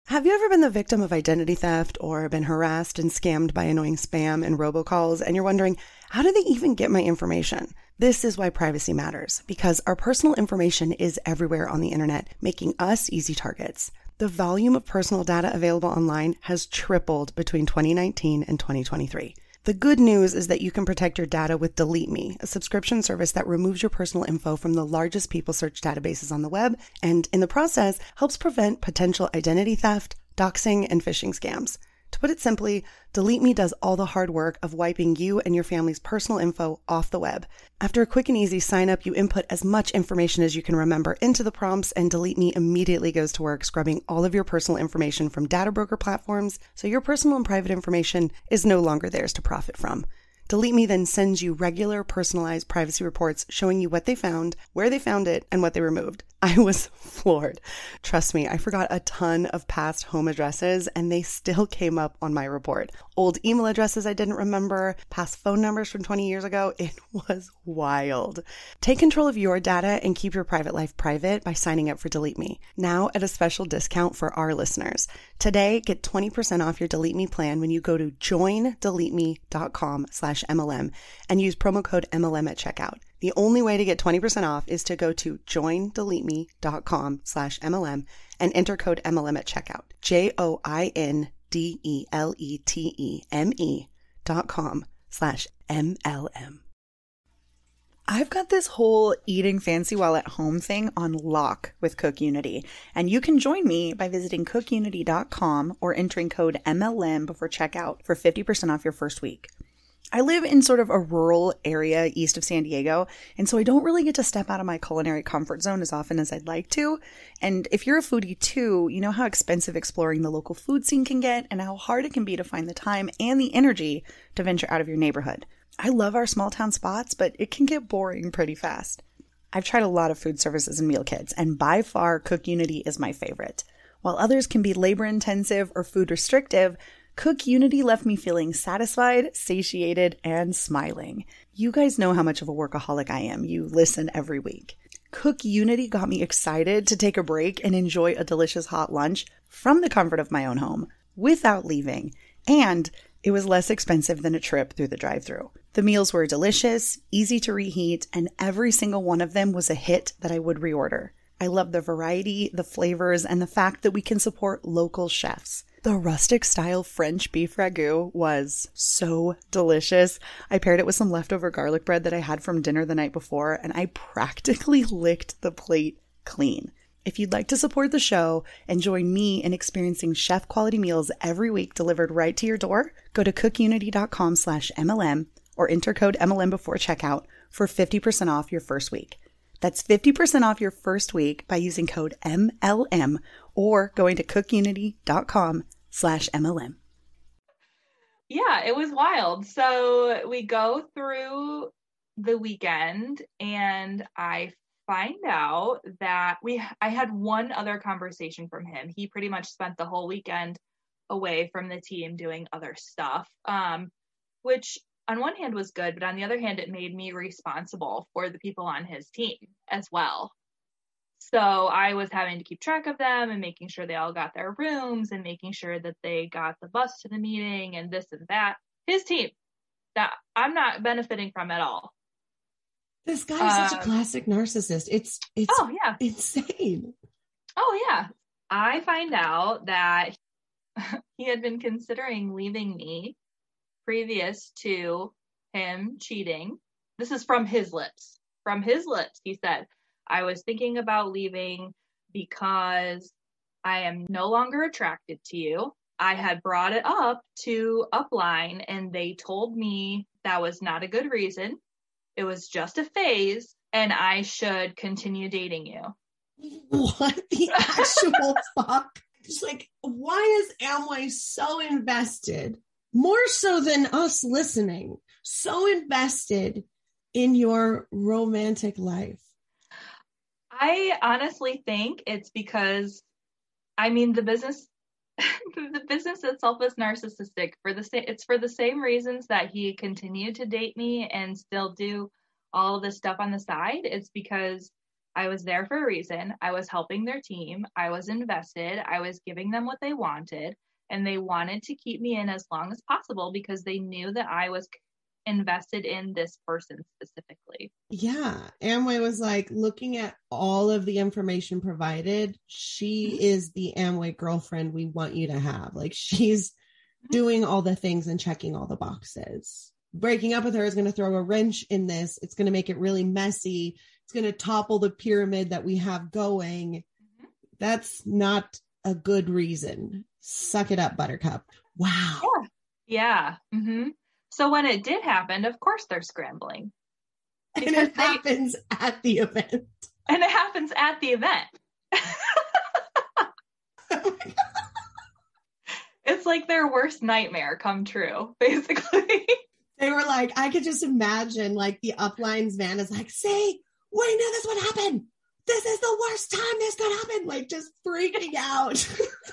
Have you ever been the victim of identity theft or been harassed and scammed by annoying spam and robocalls, and you're wondering, how do they even get my information? This is why privacy matters, because our personal information is everywhere on the internet, making us easy targets. The volume of personal data available online has tripled between 2019 and 2023. The good news is that you can protect your data with Delete Me, a subscription service that removes your personal info from the largest people search databases on the web, and in the process helps prevent potential identity theft, doxing, and phishing scams. To put it simply, Delete Me does all the hard work of wiping you and your family's personal info off the web. After a quick and easy sign up, you input as much information as you can remember into the prompts, and Delete Me immediately goes to work scrubbing all of your personal information from data broker platforms, so your personal and private information is no longer theirs to profit from. Delete Me then sends you regular personalized privacy reports showing you what they found, where they found it, and what they removed. I was floored. Trust me, I forgot a ton of past home addresses and they still came up on my report. Old email addresses I didn't remember, past phone numbers from 20 years ago. It was wild. Take control of your data and keep your private life private by signing up for Delete Me. Now at a special discount for our listeners. Today, get 20% off your Delete Me plan when you go to joindeleteme.com/MLM and use promo code MLM at checkout. The only way to get 20% off is to go to joindeleteme.com/MLM and enter code MLM at checkout. JOINDELETEME.com/MLM. I've got this whole eating fancy while at home thing on lock with CookUnity, and you can join me by visiting cookunity.com or entering code MLM before checkout for 50% off your first week. I live in sort of a rural area east of San Diego, and so I don't really get to step out of my culinary comfort zone as often as I'd like to. And if you're a foodie too, you know how expensive exploring the local food scene can get and how hard it can be to find the time and the energy to venture out of your neighborhood. I love our small town spots, but it can get boring pretty fast. I've tried a lot of food services and meal kits, and by far CookUnity is my favorite. While others can be labor intensive or food restrictive, CookUnity left me feeling satisfied, satiated, and smiling. You guys know how much of a workaholic I am. You listen every week. CookUnity got me excited to take a break and enjoy a delicious hot lunch from the comfort of my own home without leaving. And it was less expensive than a trip through the drive-thru. The meals were delicious, easy to reheat, and every single one of them was a hit that I would reorder. I love the variety, the flavors, and the fact that we can support local chefs. The rustic style French beef ragu was so delicious. I paired it with some leftover garlic bread that I had from dinner the night before, and I practically licked the plate clean. If you'd like to support the show and join me in experiencing chef quality meals every week delivered right to your door, go to cookunity.com/MLM or enter code MLM before checkout for 50% off your first week. That's 50% off your first week by using code MLM or going to cookunity.com/MLM. Yeah, it was wild. So we go through the weekend and I find out that I had one other conversation from him. He pretty much spent the whole weekend away from the team doing other stuff, which on one hand was good, but on the other hand, it made me responsible for the people on his team as well. So I was having to keep track of them and making sure they all got their rooms and making sure that they got the bus to the meeting and this and that. His team that I'm not benefiting from at all. This guy is such a classic narcissist. It's oh yeah, insane. Oh yeah. I find out that he had been considering leaving me previous to him cheating. This is from his lips. From his lips, he said, I was thinking about leaving because I am no longer attracted to you. I had brought it up to Upline and they told me that was not a good reason. It was just a phase and I should continue dating you. What the actual fuck? It's like, why is Amway so invested? More so than us listening, so invested in your romantic life? I honestly think it's because, the business, the business itself is narcissistic. It's for the same reasons that he continued to date me and still do all of this stuff on the side. It's because I was there for a reason. I was helping their team. I was invested. I was giving them what they wanted. And they wanted to keep me in as long as possible because they knew that I was invested in this person specifically. Yeah. Amway was like, looking at all of the information provided, she is the Amway girlfriend we want you to have. Like, she's doing all the things and checking all the boxes. Breaking up with her is going to throw a wrench in this. It's going to make it really messy. It's going to topple the pyramid that we have going. That's not a good reason. Suck it up, Buttercup. Wow. Yeah. So when it did happen, of course they're scrambling. And it happens at the event. And it happens at the event. It's like their worst nightmare come true, basically. They were like, I could just imagine like the uplines van is like, see, we knew this would happen. This is the worst time this could happen. Like, just freaking out.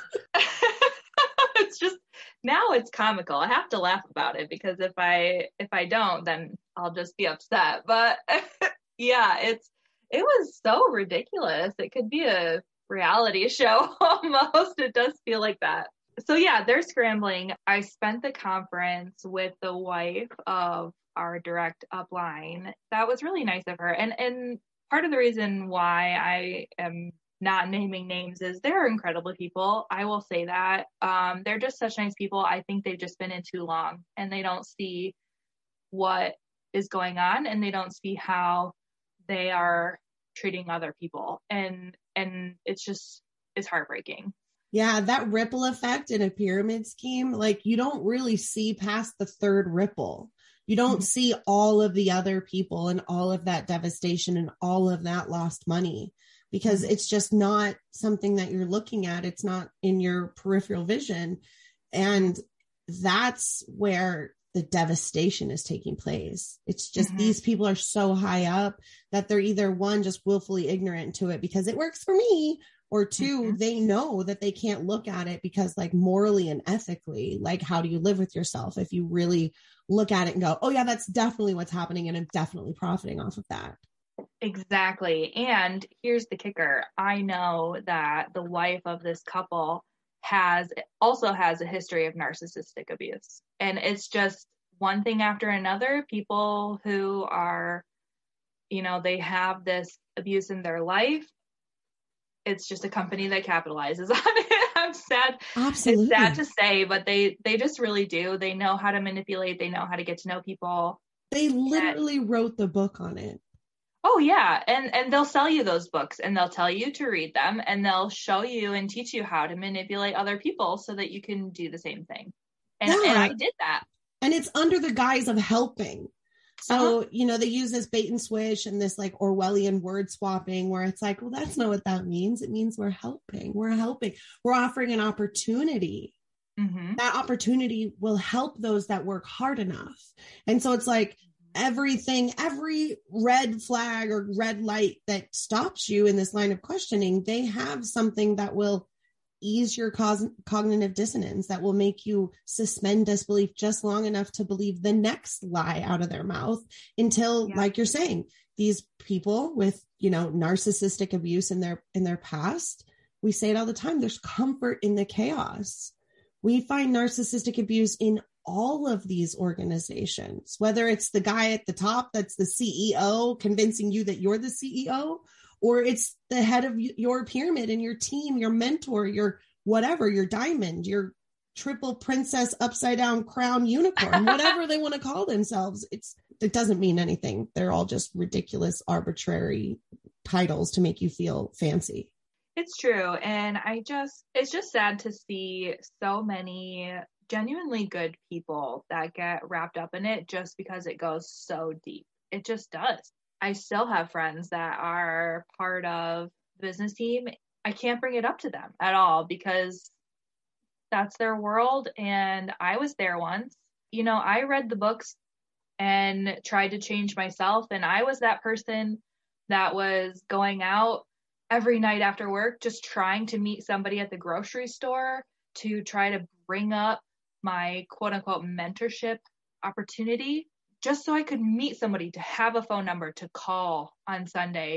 It's just, now it's comical. I have to laugh about it because if I don't, then I'll just be upset. But yeah, it was so ridiculous. It could be a reality show almost. It does feel like that. So yeah, they're scrambling. I spent the conference with the wife of our direct upline. That was really nice of her. And part of the reason why I am not naming names is they're incredible people. I will say that. They're just such nice people. I think they've just been in too long and they don't see what is going on and they don't see how they are treating other people. And it's heartbreaking. Yeah, that ripple effect in a pyramid scheme, like, you don't really see past the third ripple. You don't see all of the other people and all of that devastation and all of that lost money because it's just not something that you're looking at. It's not in your peripheral vision. And that's where the devastation is taking place. It's just these people are so high up that they're either, one, just willfully ignorant to it because it works for me, or two, they know that they can't look at it because, like, morally and ethically, like, how do you live with yourself if you really look at it and go, oh yeah, that's definitely what's happening and I'm definitely profiting off of that. Exactly. And here's the kicker. I know that the wife of this couple also has a history of narcissistic abuse. And it's just one thing after another. People who are, they have this abuse in their life. It's just a company that capitalizes on it. I'm sad. Absolutely. It's sad to say, but they just really do. They know how to manipulate. They know how to get to know people. They literally wrote the book on it. Oh yeah. And they'll sell you those books and they'll tell you to read them and they'll show you and teach you how to manipulate other people so that you can do the same thing. And I did that. And it's under the guise of helping. So, they use this bait and switch and this like Orwellian word swapping where it's like, well, that's not what that means. It means we're helping. We're offering an opportunity. That opportunity will help those that work hard enough. And so it's like every red flag or red light that stops you in this line of questioning, they have something that will ease your cognitive dissonance, that will make you suspend disbelief just long enough to believe the next lie out of their mouth until, like you're saying, these people with, narcissistic abuse in their past, we say it all the time, there's comfort in the chaos. We find narcissistic abuse in all of these organizations, whether it's the guy at the top that's the CEO convincing you that you're the CEO, or it's the head of your pyramid and your team, your mentor, your whatever, your diamond, your triple princess, upside down crown unicorn, whatever they want to call themselves. It doesn't mean anything. They're all just ridiculous, arbitrary titles to make you feel fancy. It's true. And it's just sad to see so many genuinely good people that get wrapped up in it just because it goes so deep. It just does. I still have friends that are part of the business team. I can't bring it up to them at all because that's their world. And I was there once. I read the books and tried to change myself. And I was that person that was going out every night after work, just trying to meet somebody at the grocery store to try to bring up my quote unquote mentorship opportunity, just so I could meet somebody, to have a phone number to call on Sunday.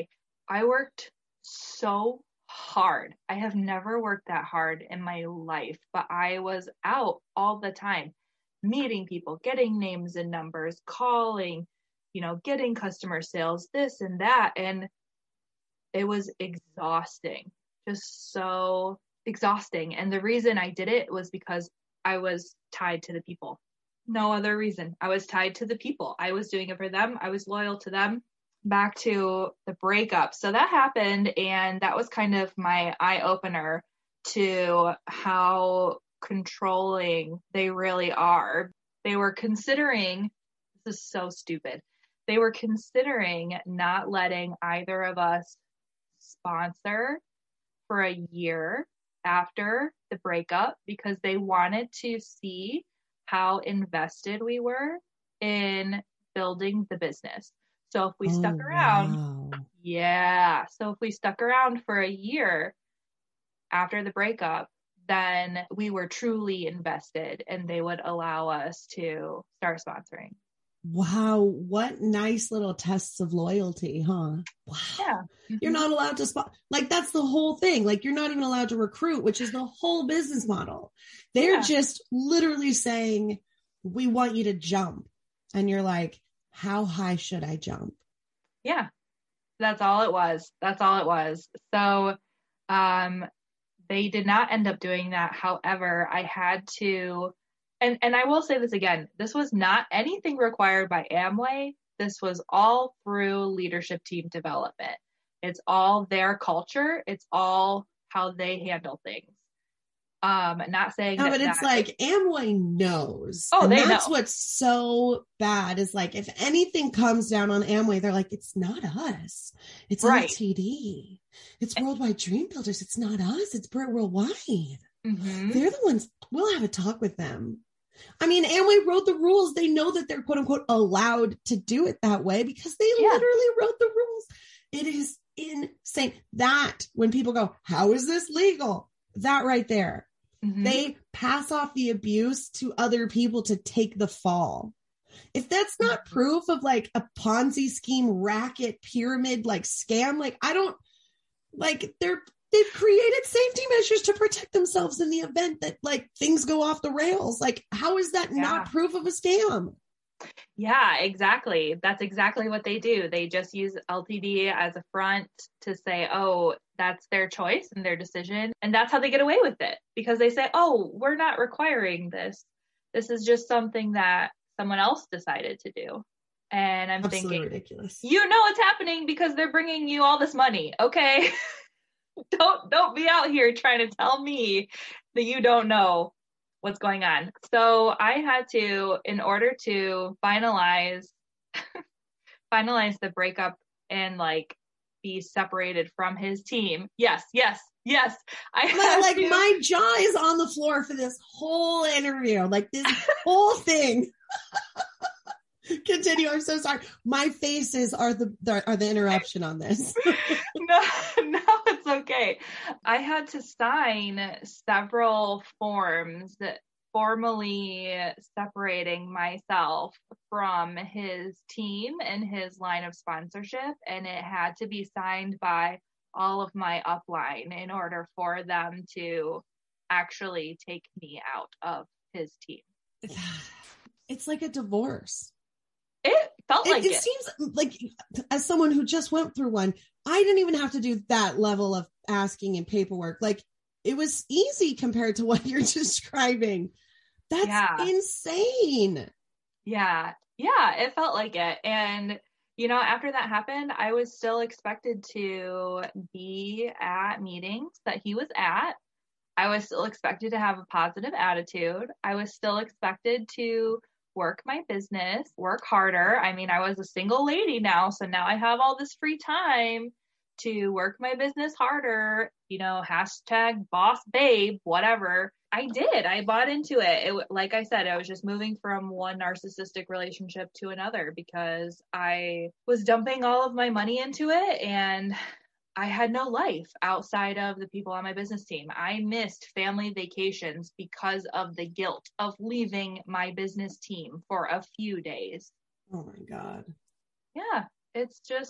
I worked so hard. I have never worked that hard in my life, but I was out all the time, meeting people, getting names and numbers, calling, getting customer sales, this and that. And it was exhausting, just so exhausting. And the reason I did it was because I was tied to the people. No other reason. I was tied to the people. I was doing it for them. I was loyal to them. Back to the breakup. So that happened, and that was kind of my eye opener to how controlling they really are. They were considering, this is so stupid, they were considering not letting either of us sponsor for a year after the breakup because they wanted to see how invested we were in building the business. So if we stuck around, so if we stuck around for a year after the breakup, then we were truly invested and they would allow us to start sponsoring. Wow, what nice little tests of loyalty, huh? Wow. Yeah. Mm-hmm. You're not allowed to like that's the whole thing. Like you're not even allowed to recruit, which is the whole business model. They're just literally saying, we want you to jump. And you're like, how high should I jump? Yeah. That's all it was. So, they did not end up doing that. However, I had to, and I will say this again, this was not anything required by Amway. This was all through leadership team development. It's all their culture. It's all how they handle things. Not saying no, but it's like Amway knows. Oh, and they that's know. What's so bad is like if anything comes down on Amway, they're like, it's not us. It's right. LTD. It's Worldwide Dream Builders. It's not us. It's Britt Worldwide. Mm-hmm. They're the ones. We'll have a talk with them. I mean, Amway wrote the rules. They know that they're quote unquote allowed to do it that way because they literally wrote the rules. It is insane that when people go, how is this legal? That right there. Mm-hmm. They pass off the abuse to other people to take the fall. If that's not proof of like a Ponzi scheme, racket, pyramid, like scam, like I don't like they've created safety measures to protect themselves in the event that like things go off the rails. Like, how is that not proof of a scam? Yeah, exactly. That's exactly what they do. They just use LTD as a front to say, oh, that's their choice and their decision. And that's how they get away with it because they say, oh, we're not requiring this. This is just something that someone else decided to do. And I'm absolutely thinking, ridiculous. You know it's happening because they're bringing you all this money. Okay. Don't be out here trying to tell me that you don't know what's going on. So I had to, in order to finalize the breakup and like be separated from his team. Yes. My jaw is on the floor for this whole interview. Like this whole thing. Continue. I'm so sorry. My faces are the interruption on this. No, it's okay. I had to sign several forms formally separating myself from his team and his line of sponsorship, and it had to be signed by all of my upline in order for them to actually take me out of his team. It's like a divorce. It felt like it. It seems like, as someone who just went through one, I didn't even have to do that level of asking and paperwork. Like, it was easy compared to what you're describing. That's insane. Yeah, it felt like it. And, after that happened, I was still expected to be at meetings that he was at. I was still expected to have a positive attitude. I was still expected to work my business, work harder. I mean, I was a single lady now, so now I have all this free time to work my business harder, hashtag boss babe, whatever. I did. I bought into it. Like I said, I was just moving from one narcissistic relationship to another because I was dumping all of my money into it and I had no life outside of the people on my business team. I missed family vacations because of the guilt of leaving my business team for a few days. Oh my God. Yeah, it's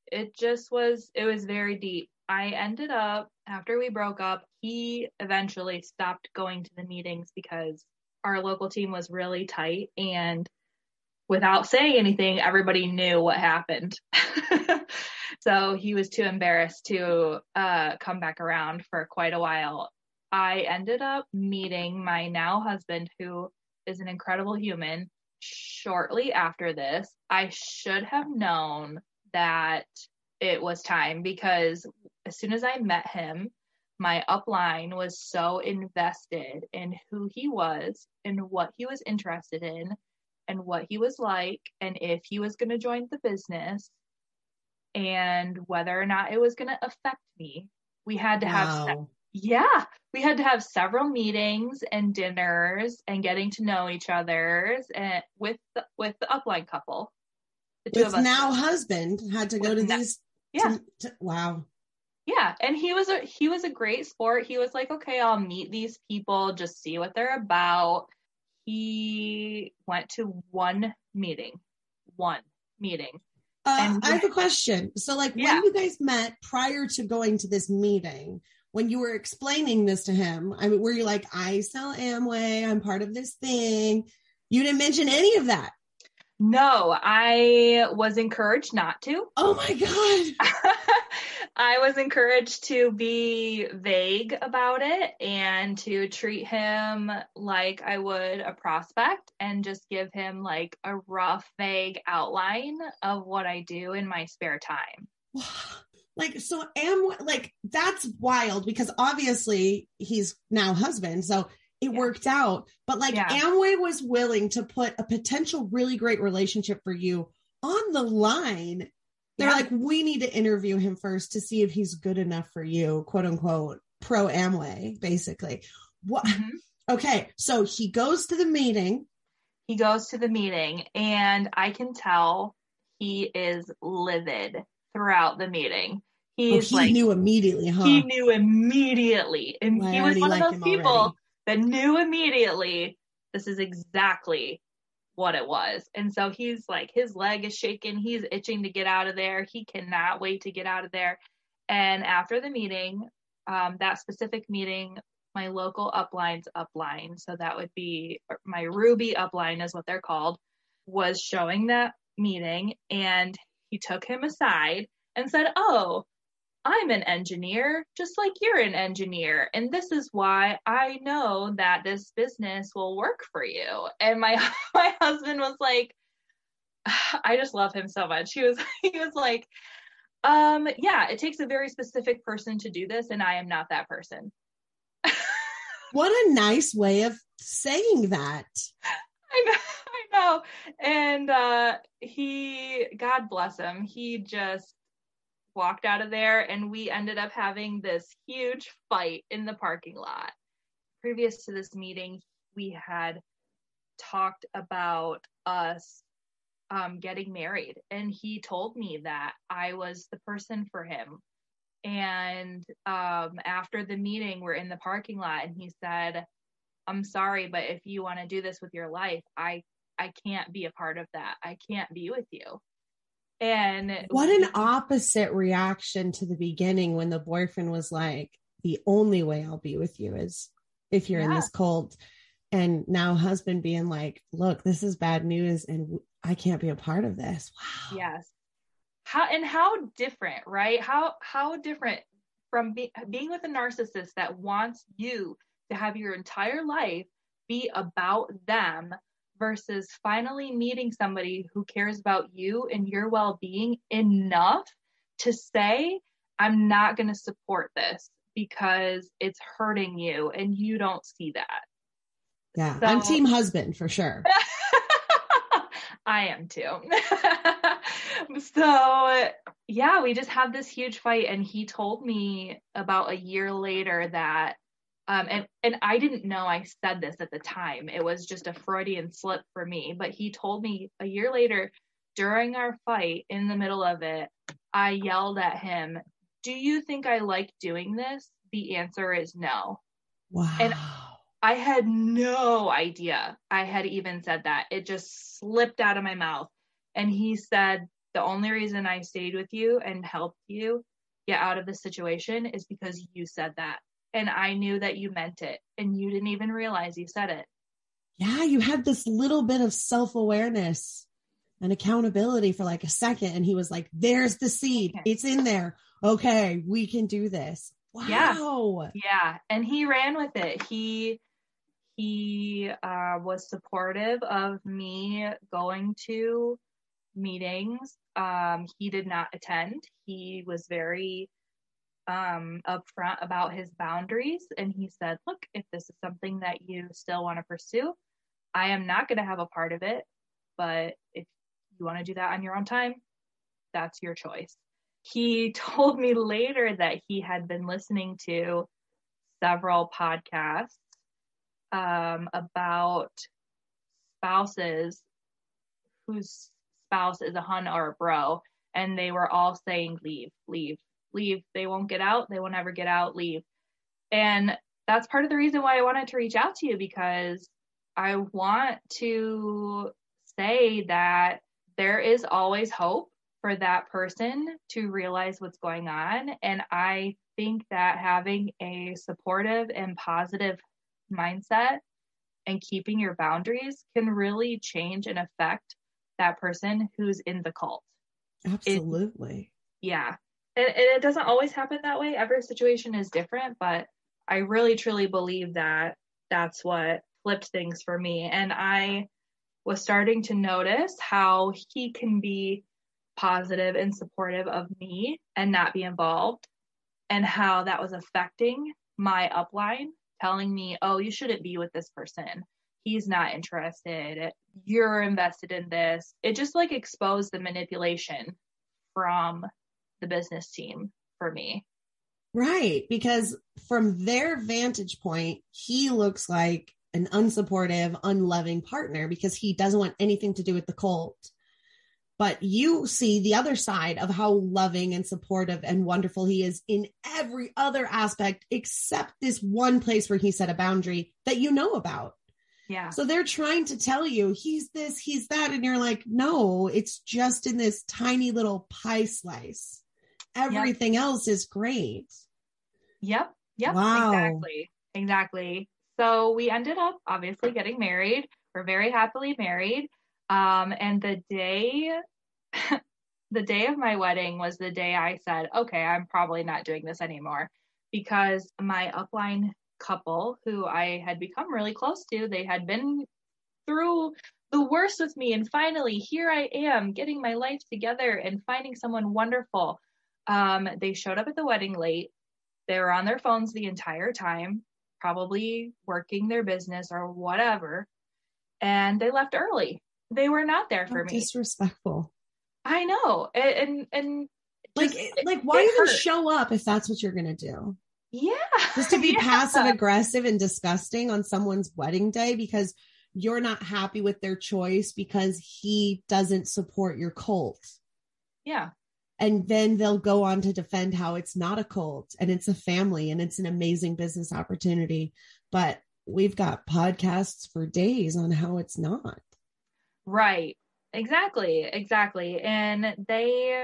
it was very deep. I ended up, after we broke up, he eventually stopped going to the meetings because our local team was really tight, and without saying anything, everybody knew what happened. So he was too embarrassed to come back around for quite a while. I ended up meeting my now husband, who is an incredible human, shortly after this. I should have known that it was time, because as soon as I met him, my upline was so invested in who he was and what he was interested in and what he was like, and if he was going to join the business and whether or not it was going to affect me. We had to have we had to have several meetings and dinners and getting to know each other, and with the upline couple. The two With of us now husband had to go to these. Yeah. Wow. Yeah, and he was a great sport. He was like, okay, I'll meet these people, just see what they're about. He went to one meeting. And I have a question. So, like, when you guys met prior to going to this meeting, when you were explaining this to him, I mean, were you like, I sell Amway, I'm part of this thing? You didn't mention any of that. No, I was encouraged not to. Oh my God. I was encouraged to be vague about it and to treat him like I would a prospect and just give him like a rough, vague outline of what I do in my spare time. Like, so Amway, like, that's wild, because obviously he's now husband. So it worked out, but like Amway was willing to put a potential really great relationship for you on the line. They're like, we need to interview him first to see if he's good enough for you, quote unquote, pro Amway, basically. What? Mm-hmm. Okay. So he goes to the meeting. And I can tell he is livid throughout the meeting. He's he knew immediately, huh? He knew immediately. And he was one of those people that knew immediately this is exactly what it was. And so he's like, his leg is shaking. He's itching to get out of there. He cannot wait to get out of there. And after the meeting, that specific meeting, my local upline, so that would be my Ruby upline is what they're called, was showing that meeting. And he took him aside and said, oh, I'm an engineer, just like you're an engineer. And this is why I know that this business will work for you. And my husband was like, I just love him so much. He was like, yeah, it takes a very specific person to do this, and I am not that person. What a nice way of saying that. I know. And God bless him, he just walked out of there, and we ended up having this huge fight in the parking lot. Previous to this meeting, we had talked about us getting married, and he told me that I was the person for him. And after the meeting, we're in the parking lot, and he said, I'm sorry, but if you want to do this with your life, I can't be a part of that. I can't be with you. And what an opposite reaction to the beginning, when the boyfriend was like, the only way I'll be with you is if you're in this cult. And now husband being like, look, this is bad news and I can't be a part of this. Wow. Yes. How different, right? How different from being with a narcissist that wants you to have your entire life be about them, versus finally meeting somebody who cares about you and your well-being enough to say, I'm not going to support this because it's hurting you and you don't see that. Yeah, so, I'm team husband for sure. I am too. So yeah, we just had this huge fight, and he told me about a year later that and I didn't know I said this at the time. It was just a Freudian slip for me. But he told me a year later, during our fight, in the middle of it, I yelled at him, do you think I like doing this? The answer is no. Wow. And I had no idea I had even said that. It just slipped out of my mouth. And he said, The only reason I stayed with you and helped you get out of the situation is because you said that. And I knew that you meant it. And you didn't even realize you said it. Yeah, you had this little bit of self-awareness and accountability for like a second. And he was like, there's the seed. It's in there. Okay, we can do this. Wow. Yeah. And he ran with it. He was supportive of me going to meetings. He did not attend. He was very upfront about his boundaries. And he said, look, if this is something that you still want to pursue, I am not going to have a part of it. But if you want to do that on your own time, that's your choice. He told me later that he had been listening to several podcasts about spouses whose spouse is a hun or a bro, and they were all saying, leave. They won't get out. They will never get out. Leave. And that's part of the reason why I wanted to reach out to you, because I want to say that there is always hope for that person to realize what's going on. And I think that having a supportive and positive mindset and keeping your boundaries can really change and affect that person who's in the cult. Absolutely. Yeah. And it doesn't always happen that way. Every situation is different, but I really, truly believe that that's what flipped things for me. And I was starting to notice how he can be positive and supportive of me and not be involved, and how that was affecting my upline, telling me, oh, you shouldn't be with this person. He's not interested. You're invested in this. It just like exposed the manipulation from the business team for me. Right. Because from their vantage point, he looks like an unsupportive, unloving partner because he doesn't want anything to do with the cult. But you see the other side of how loving and supportive and wonderful he is in every other aspect, except this one place where he set a boundary that you know about. Yeah. So they're trying to tell you he's this, he's that. And you're like, no, it's just in this tiny little pie slice. Everything else is great. Yep. Wow. Exactly. So we ended up obviously getting married. We're very happily married. And the day of my wedding was the day I said, okay, I'm probably not doing this anymore, because my upline couple who I had become really close to, they had been through the worst with me. And finally, here I am getting my life together and finding someone wonderful. They showed up at the wedding late. They were on their phones the entire time, probably working their business or whatever. And they left early. They were not there for me. Disrespectful. I know. And like why even show up if that's what you're going to do? Yeah. Just to be passive aggressive and disgusting on someone's wedding day because you're not happy with their choice because he doesn't support your cult. Yeah. And then they'll go on to defend how it's not a cult and it's a family and it's an amazing business opportunity. But we've got podcasts for days on how it's not. Right. Exactly. And they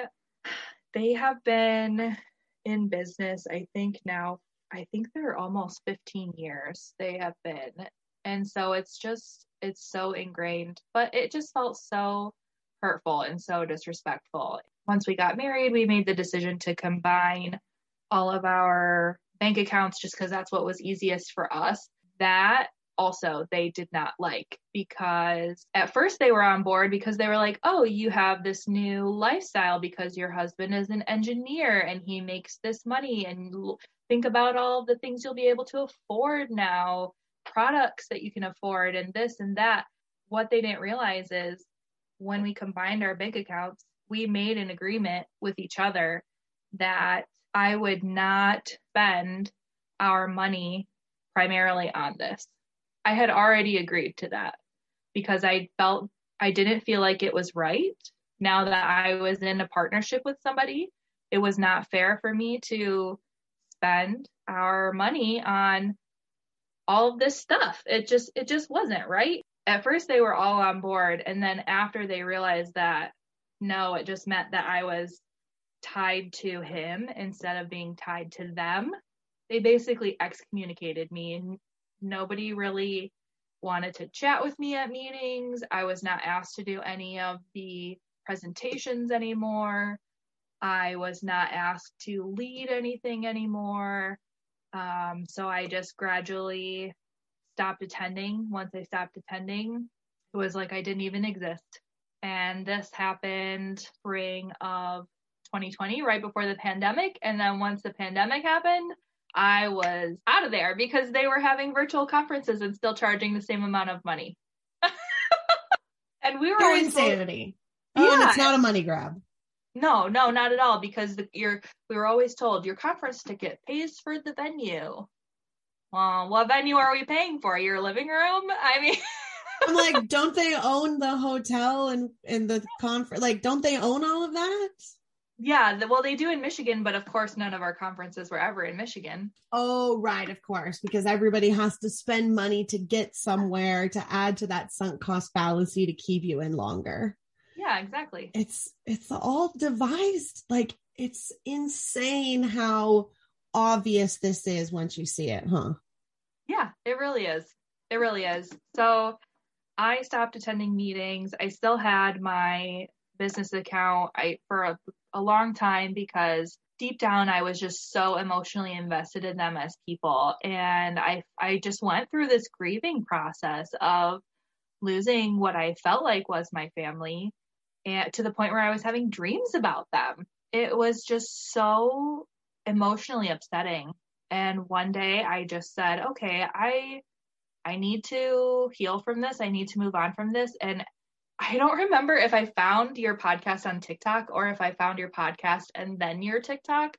have been in business, I think they're almost 15 years they have been. And so it's so ingrained, but it just felt so hurtful and so disrespectful. Once we got married, we made the decision to combine all of our bank accounts just because that's what was easiest for us. That also they did not like, because at first they were on board because they were like, oh, you have this new lifestyle because your husband is an engineer and he makes this money, and think about all the things you'll be able to afford now, products that you can afford and this and that. What they didn't realize is when we combined our bank accounts, we made an agreement with each other that I would not spend our money primarily on this. I had already agreed to that because I didn't feel like it was right. Now that I was in a partnership with somebody, it was not fair for me to spend our money on all of this stuff. It just wasn't right. At first they were all on board. And then after they realized that No, it just meant that I was tied to him instead of being tied to them. They basically excommunicated me, and nobody really wanted to chat with me at meetings. I was not asked to do any of the presentations anymore. I was not asked to lead anything anymore. So I just gradually stopped attending. Once I stopped attending, it was like I didn't even exist. And this happened spring of 2020, right before the pandemic. And then once the pandemic happened, I was out of there because they were having virtual conferences and still charging the same amount of money. And we were Pure insanity. Yeah. And it's not a money grab. No, not at all, because we were always told your conference ticket pays for the venue. Well, what venue are we paying for? Your living room? I mean, I'm like, don't they own the hotel and the conference? Like, don't they own all of that? Yeah, well, they do in Michigan, but of course, none of our conferences were ever in Michigan. Oh, right, of course, because everybody has to spend money to get somewhere to add to that sunk cost fallacy to keep you in longer. Yeah, exactly. It's all devised. Like, it's insane how obvious this is once you see it, huh? Yeah, it really is. It really is. So I stopped attending meetings. I still had my business account for a long time because deep down I was just so emotionally invested in them as people. And I just went through this grieving process of losing what I felt like was my family, and to the point where I was having dreams about them. It was just so emotionally upsetting. And one day I just said, okay, I need to heal from this. I need to move on from this. And I don't remember if I found your podcast on TikTok or if I found your podcast and then your TikTok,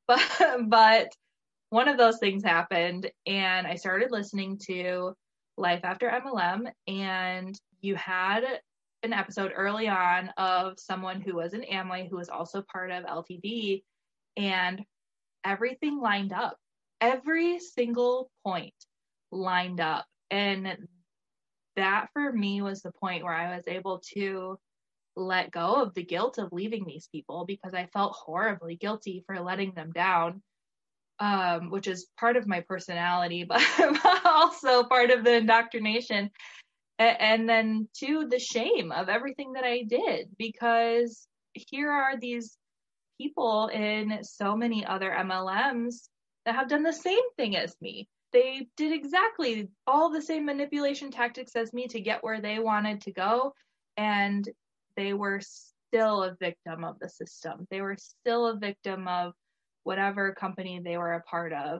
but one of those things happened, and I started listening to Life After MLM, and you had an episode early on of someone who was in Amway who was also part of LTD, and everything lined up. Every single point lined up. And that for me was the point where I was able to let go of the guilt of leaving these people, because I felt horribly guilty for letting them down, which is part of my personality, but also part of the indoctrination. And then too, the shame of everything that I did, because here are these people in so many other MLMs that have done the same thing as me. They did exactly all the same manipulation tactics as me to get where they wanted to go. And they were still a victim of the system. They were still a victim of whatever company they were a part of.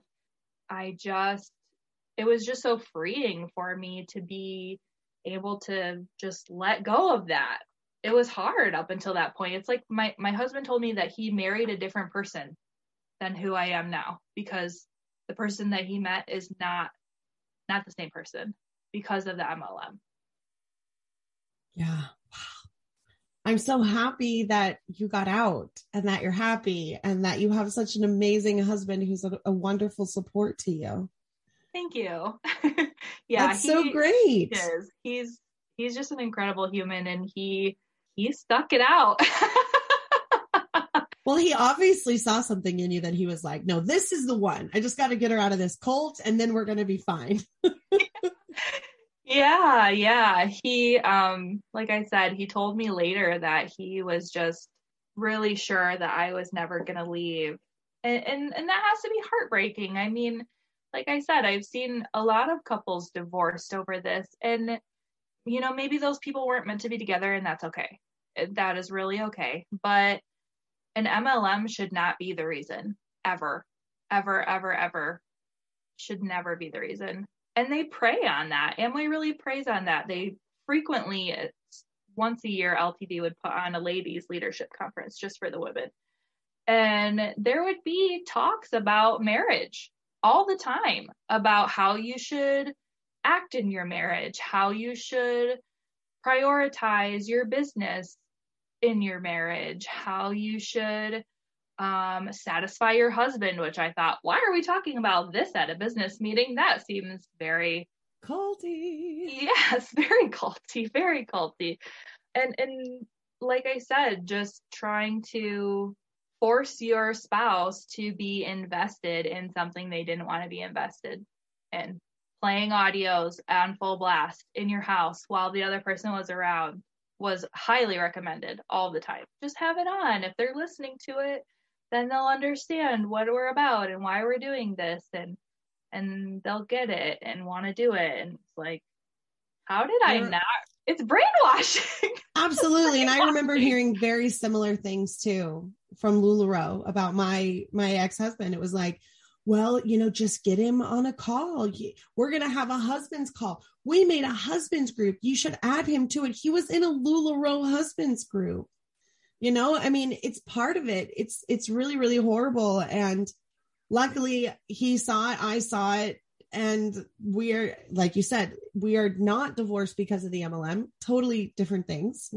It was just so freeing for me to be able to just let go of that. It was hard up until that point. It's like my husband told me that he married a different person than who I am now, because the person that he met is not the same person because of the MLM. Yeah. I'm so happy that you got out and that you're happy and that you have such an amazing husband who's a wonderful support to you. Thank you. Yeah, that's so great. He's just an incredible human, and he stuck it out. Well, he obviously saw something in you that he was like, no, this is the one. I just got to get her out of this cult and then we're going to be fine. Yeah. He, like I said, he told me later that he was just really sure that I was never going to leave. And that has to be heartbreaking. I mean, like I said, I've seen a lot of couples divorced over this, and, you know, maybe those people weren't meant to be together, and that's okay. That is really okay. But an MLM should not be the reason, ever, ever, ever, ever. Should never be the reason. And they prey on that. Amway really preys on that. They frequently, once a year, LTD would put on a ladies leadership conference just for the women. And there would be talks about marriage all the time, about how you should act in your marriage, how you should prioritize your business in your marriage, how you should satisfy your husband, which I thought, why are we talking about this at a business meeting? That seems very culty. Yes, very culty, very culty. And like I said, just trying to force your spouse to be invested in something they didn't want to be invested in. Playing audios on full blast in your house while the other person was around was highly recommended all the time. Just have it on. If they're listening to it, then they'll understand what we're about and why we're doing this, and they'll get it and want to do it. And it's like, how did I not? It's brainwashing. Absolutely. And I remember hearing very similar things too from LuLaRoe about my ex-husband. It was like, well, just get him on a call. We're going to have a husband's call. We made a husband's group. You should add him to it. He was in a LuLaRoe husband's group. It's part of it. It's really, really horrible. And luckily he saw it. I saw it. And we're, like you said, we are not divorced because of the MLM. Totally different things.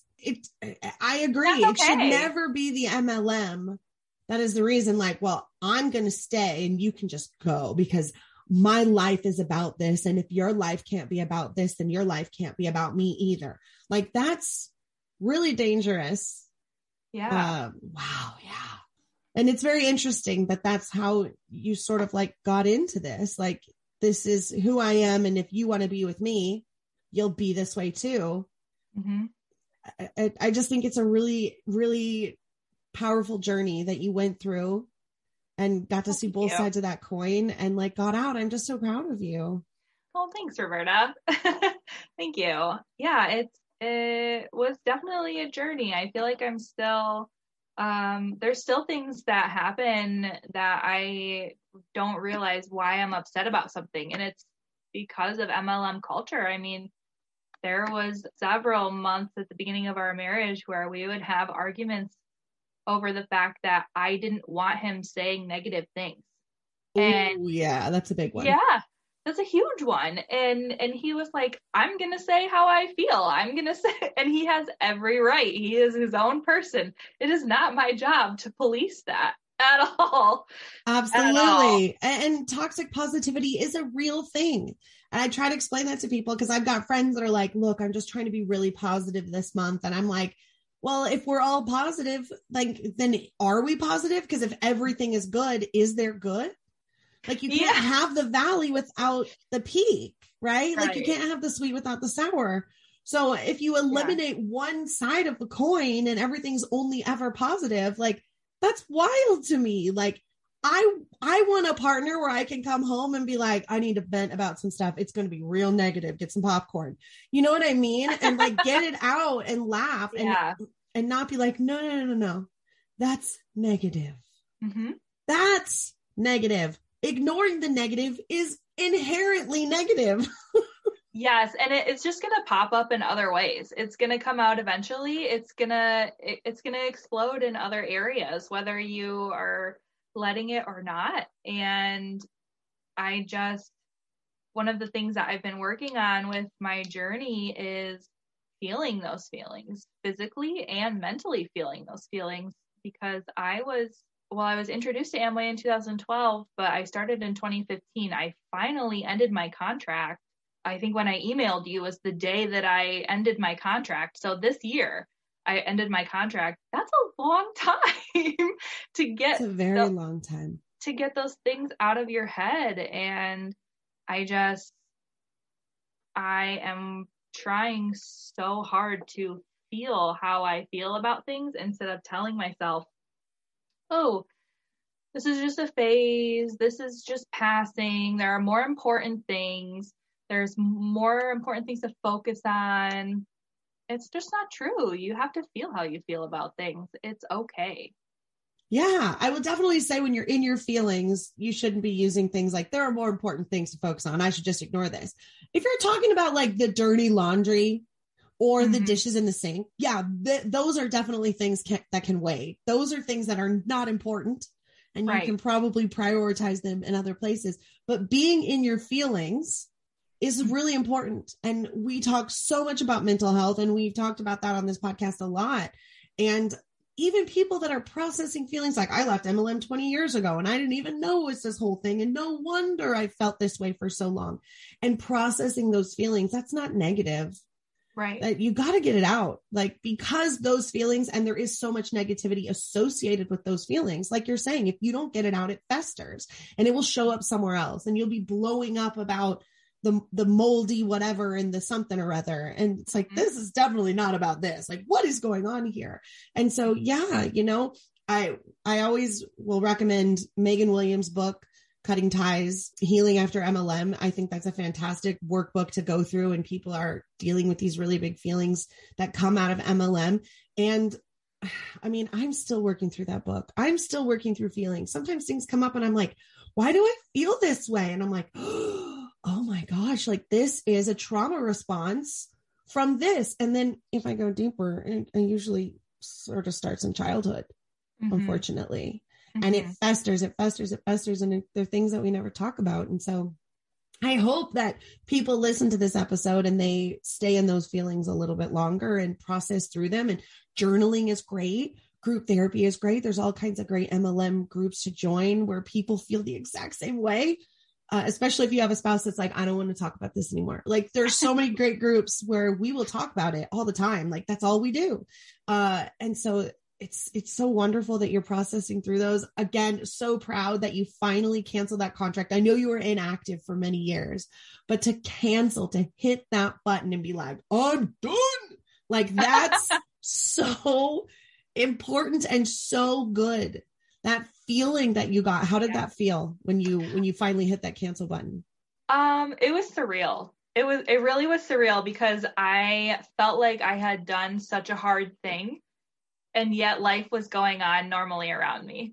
I agree. Okay. It should never be the MLM. That is the reason, like, well, I'm going to stay and you can just go because my life is about this. And if your life can't be about this, then your life can't be about me either. Like, that's really dangerous. Yeah. Wow. Yeah. And it's very interesting that that's how you sort of like got into this. Like, this is who I am. And if you want to be with me, you'll be this way too. Mm-hmm. I just think it's a really, really powerful journey that you went through and got to see both sides of that coin and like got out. I'm just so proud of you. Well, thanks, Roberta. Thank you. Yeah, it was definitely a journey. I feel like I'm still, there's still things that happen that I don't realize why I'm upset about something. And it's because of MLM culture. I mean, there was several months at the beginning of our marriage where we would have arguments over the fact that I didn't want him saying negative things. And yeah, that's a big one. Yeah, that's a huge one. And he was like, I'm going to say how I feel. I'm going to say, and he has every right. He is his own person. It is not my job to police that at all. Absolutely. At all. And toxic positivity is a real thing. And I try to explain that to people because I've got friends that are like, look, I'm just trying to be really positive this month. And I'm like, well, if we're all positive, like, then are we positive? Because if everything is good, is there good? Like, you can't have the valley without the peak, right? Like, you can't have the sweet without the sour. So if you eliminate one side of the coin and everything's only ever positive, like, that's wild to me. Like, I want a partner where I can come home and be like, I need to vent about some stuff. It's going to be real negative. Get some popcorn. You know what I mean? And like, get it out and laugh and not be like, no. That's negative. Mm-hmm. That's negative. Ignoring the negative is inherently negative. Yes. And it's just going to pop up in other ways. It's going to come out eventually. It's going to explode in other areas, whether you are letting it or not. And one of the things that I've been working on with my journey is feeling those feelings, physically and mentally feeling those feelings, because I was introduced to Amway in 2012, but I started in 2015. I finally ended my contract. I think when I emailed you was the day that I ended my contract. So this year I ended my contract. That's a long time to get. It's a very long time to get those things out of your head. And I am trying so hard to feel how I feel about things instead of telling myself, oh, this is just a phase. This is just passing. There are more important things. There's more important things to focus on. It's just not true. You have to feel how you feel about things. It's okay. Yeah, I would definitely say when you're in your feelings, you shouldn't be using things like, there are more important things to focus on. I should just ignore this. If you're talking about like the dirty laundry or the dishes in the sink, those are definitely things that can wait. Those are things that are not important, and you can probably prioritize them in other places. But being in your feelings is really important. And we talk so much about mental health, and we've talked about that on this podcast a lot. And even people that are processing feelings, like I left MLM 20 years ago and I didn't even know it was this whole thing. And no wonder I felt this way for so long. And processing those feelings, that's not negative. Right. That you got to get it out, like, because those feelings, and there is so much negativity associated with those feelings. Like you're saying, if you don't get it out, it festers and it will show up somewhere else, and you'll be blowing up about the moldy whatever and the something or other. And it's like, this is definitely not about this. Like, what is going on here? And so, yeah, you know, I always will recommend Megan Williams' book, Cutting Ties, Healing After MLM. I think that's a fantastic workbook to go through, and people are dealing with these really big feelings that come out of MLM. And I mean, I'm still working through that book. I'm still working through feelings. Sometimes things come up and I'm like, why do I feel this way? And I'm like, oh my gosh, like this is a trauma response from this. And then if I go deeper, and I usually sort of starts in childhood, unfortunately. And it festers, and there are things that we never talk about. And so I hope that people listen to this episode and they stay in those feelings a little bit longer and process through them. And journaling is great. Group therapy is great. There's all kinds of great MLM groups to join where people feel the exact same way. Especially if you have a spouse that's like, I don't want to talk about this anymore. Like, there's so many great groups where we will talk about it all the time. Like, that's all we do. And so it's so wonderful that you're processing through those. Again, so proud that you finally canceled that contract. I know you were inactive for many years, but to cancel, to hit that button and be like, I'm done. Like, that's so important and so good. That feeling that you got, how did that feel when you finally hit that cancel button? It was surreal. It really was surreal, because I felt like I had done such a hard thing, and yet life was going on normally around me.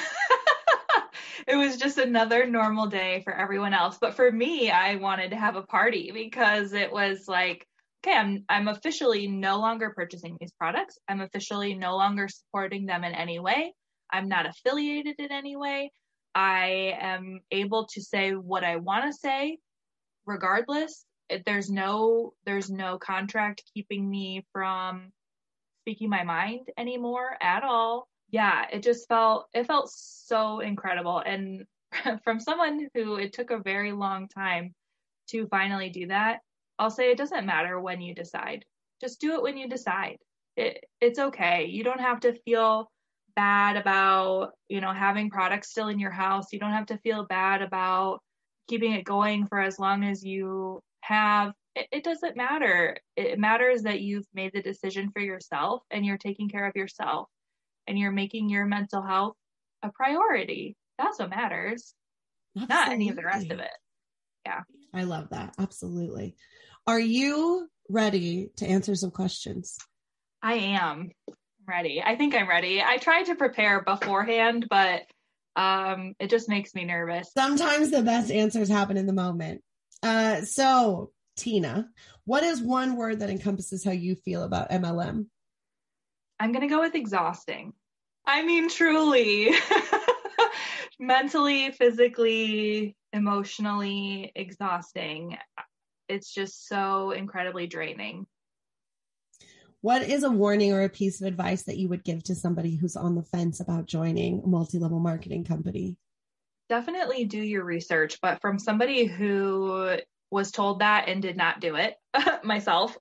It was just another normal day for everyone else. But for me, I wanted to have a party, because it was like, okay, I'm officially no longer purchasing these products. I'm officially no longer supporting them in any way. I'm not affiliated in any way. I am able to say what I want to say regardless. There's no contract keeping me from speaking my mind anymore at all. Yeah, it felt so incredible. And from someone who it took a very long time to finally do that, I'll say it doesn't matter when you decide. Just do it when you decide. It's okay. You don't have to feel bad about, having products still in your house. You don't have to feel bad about keeping it going for as long as you have. It doesn't matter. It matters that you've made the decision for yourself, and you're taking care of yourself, and you're making your mental health a priority. That's what matters. Absolutely. Not any of the rest of it. Yeah. I love that. Absolutely. Are you ready to answer some questions? I am ready. I think I'm ready. I tried to prepare beforehand, but it just makes me nervous. Sometimes the best answers happen in the moment. So Tina, what is one word that encompasses how you feel about MLM? I'm going to go with exhausting. I mean, truly. Mentally, physically, emotionally exhausting. It's just so incredibly draining. What is a warning or a piece of advice that you would give to somebody who's on the fence about joining a multi-level marketing company? Definitely do your research, but from somebody who was told that and did not do it myself,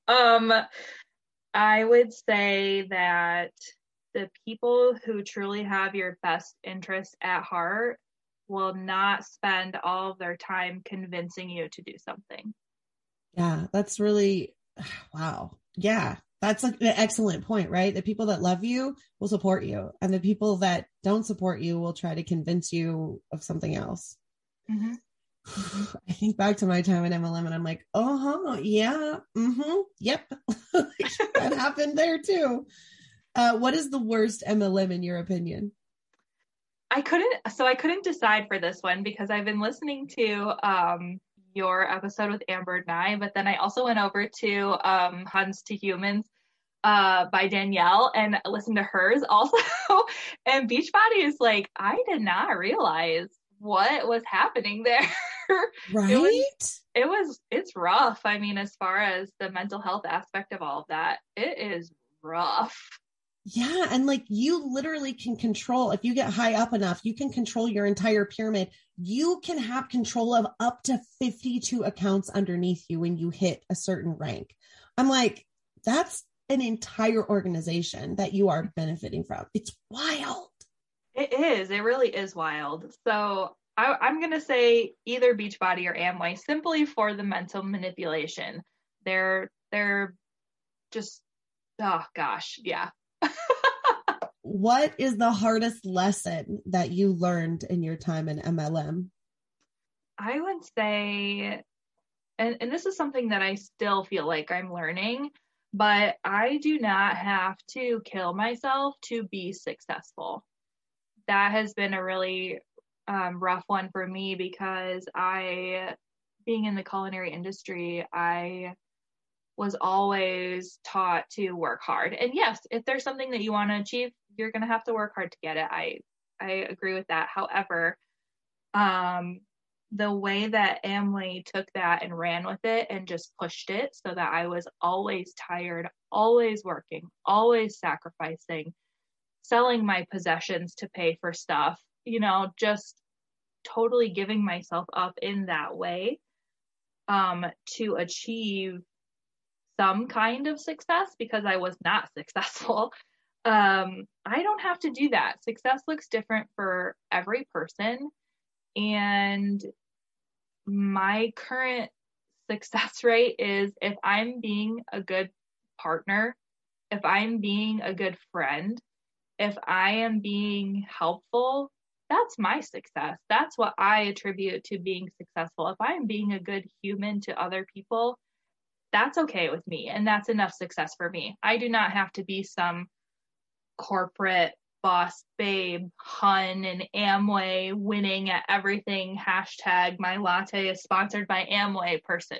I would say that the people who truly have your best interest at heart will not spend all of their time convincing you to do something. Yeah, that's really, wow. Yeah, that's an excellent point, right? The people that love you will support you, and the people that don't support you will try to convince you of something else. Mm-hmm. I think back to my time at MLM, and I'm like, yeah, yep. That happened there too. What is the worst MLM in your opinion? I couldn't decide for this one, because I've been listening to your episode with Amber and I, but then I also went over to Huns to Humans by Danielle and listened to hers also. And Beachbody is like, I did not realize what was happening there. Right? It's rough. I mean, as far as the mental health aspect of all of that, it is rough. Yeah. And like, you literally can control, if you get high up enough, you can control your entire pyramid. You can have control of up to 52 accounts underneath you when you hit a certain rank. I'm like, that's an entire organization that you are benefiting from. It's wild. It is. It really is wild. So I'm going to say either Beachbody or Amway simply for the mental manipulation. They're just, oh gosh. Yeah. What is the hardest lesson that you learned in your time in MLM? I would say, and this is something that I still feel like I'm learning, but I do not have to kill myself to be successful. That has been a really rough one for me because being in the culinary industry, I was always taught to work hard. And yes, if there's something that you want to achieve, you're going to have to work hard to get it. I agree with that. However, the way that Amway took that and ran with it and just pushed it so that I was always tired, always working, always sacrificing, selling my possessions to pay for stuff, just totally giving myself up in that way to achieve some kind of success because I was not successful. I don't have to do that. Success looks different for every person. And my current success rate is if I'm being a good partner, if I'm being a good friend, if I am being helpful, that's my success. That's what I attribute to being successful. If I'm being a good human to other people, that's okay with me. And that's enough success for me. I do not have to be some corporate boss babe, hun, and Amway winning at everything. # my latte is sponsored by Amway person.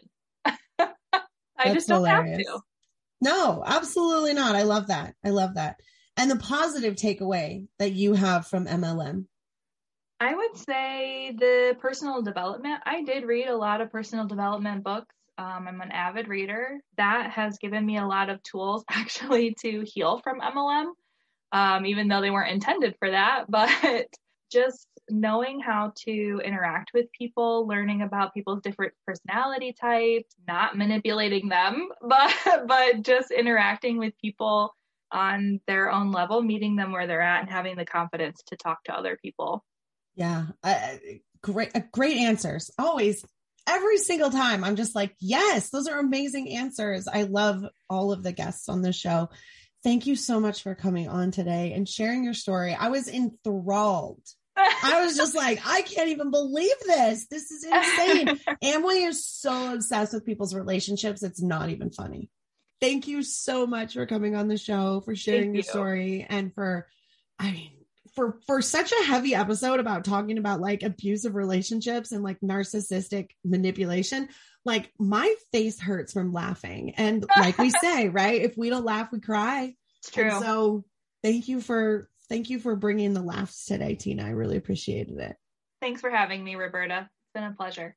I just don't have to. No, absolutely not. I love that. And the positive takeaway that you have from MLM? I would say the personal development. I did read a lot of personal development books. I'm an avid reader. That has given me a lot of tools actually to heal from MLM, even though they weren't intended for that. But just knowing how to interact with people, learning about people's different personality types, not manipulating them, but just interacting with people on their own level, meeting them where they're at and having the confidence to talk to other people. Yeah. Great answers. Always. Every single time I'm just like, yes, those are amazing answers. I love all of the guests on the show. Thank you so much for coming on today and sharing your story. I was enthralled. I was just like, I can't even believe this. This is insane. Amway is so obsessed with people's relationships. It's not even funny. Thank you so much for coming on the show, for sharing your story, and for such a heavy episode about talking about like abusive relationships and like narcissistic manipulation. Like my face hurts from laughing. And like we say, right? If we don't laugh, we cry. It's true. And so thank you for bringing the laughs today, Tina. I really appreciated it. Thanks for having me, Roberta. It's been a pleasure.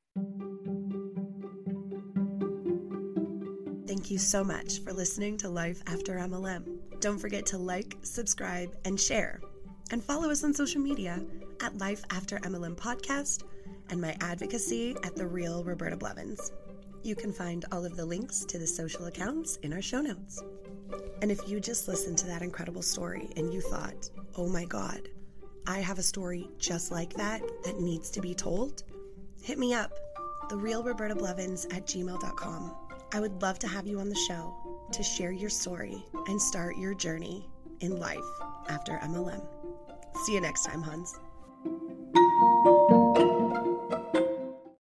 Thank you so much for listening to Life After MLM. Don't forget to like, subscribe, and share. And follow us on social media at Life After MLM Podcast and my advocacy at The Real Roberta Blevins. You can find all of the links to the social accounts in our show notes. And if you just listened to that incredible story and you thought, oh my God, I have a story just like that needs to be told, hit me up, therealrobertablevins@gmail.com. I would love to have you on the show to share your story and start your journey in life after MLM. See you next time, Huns.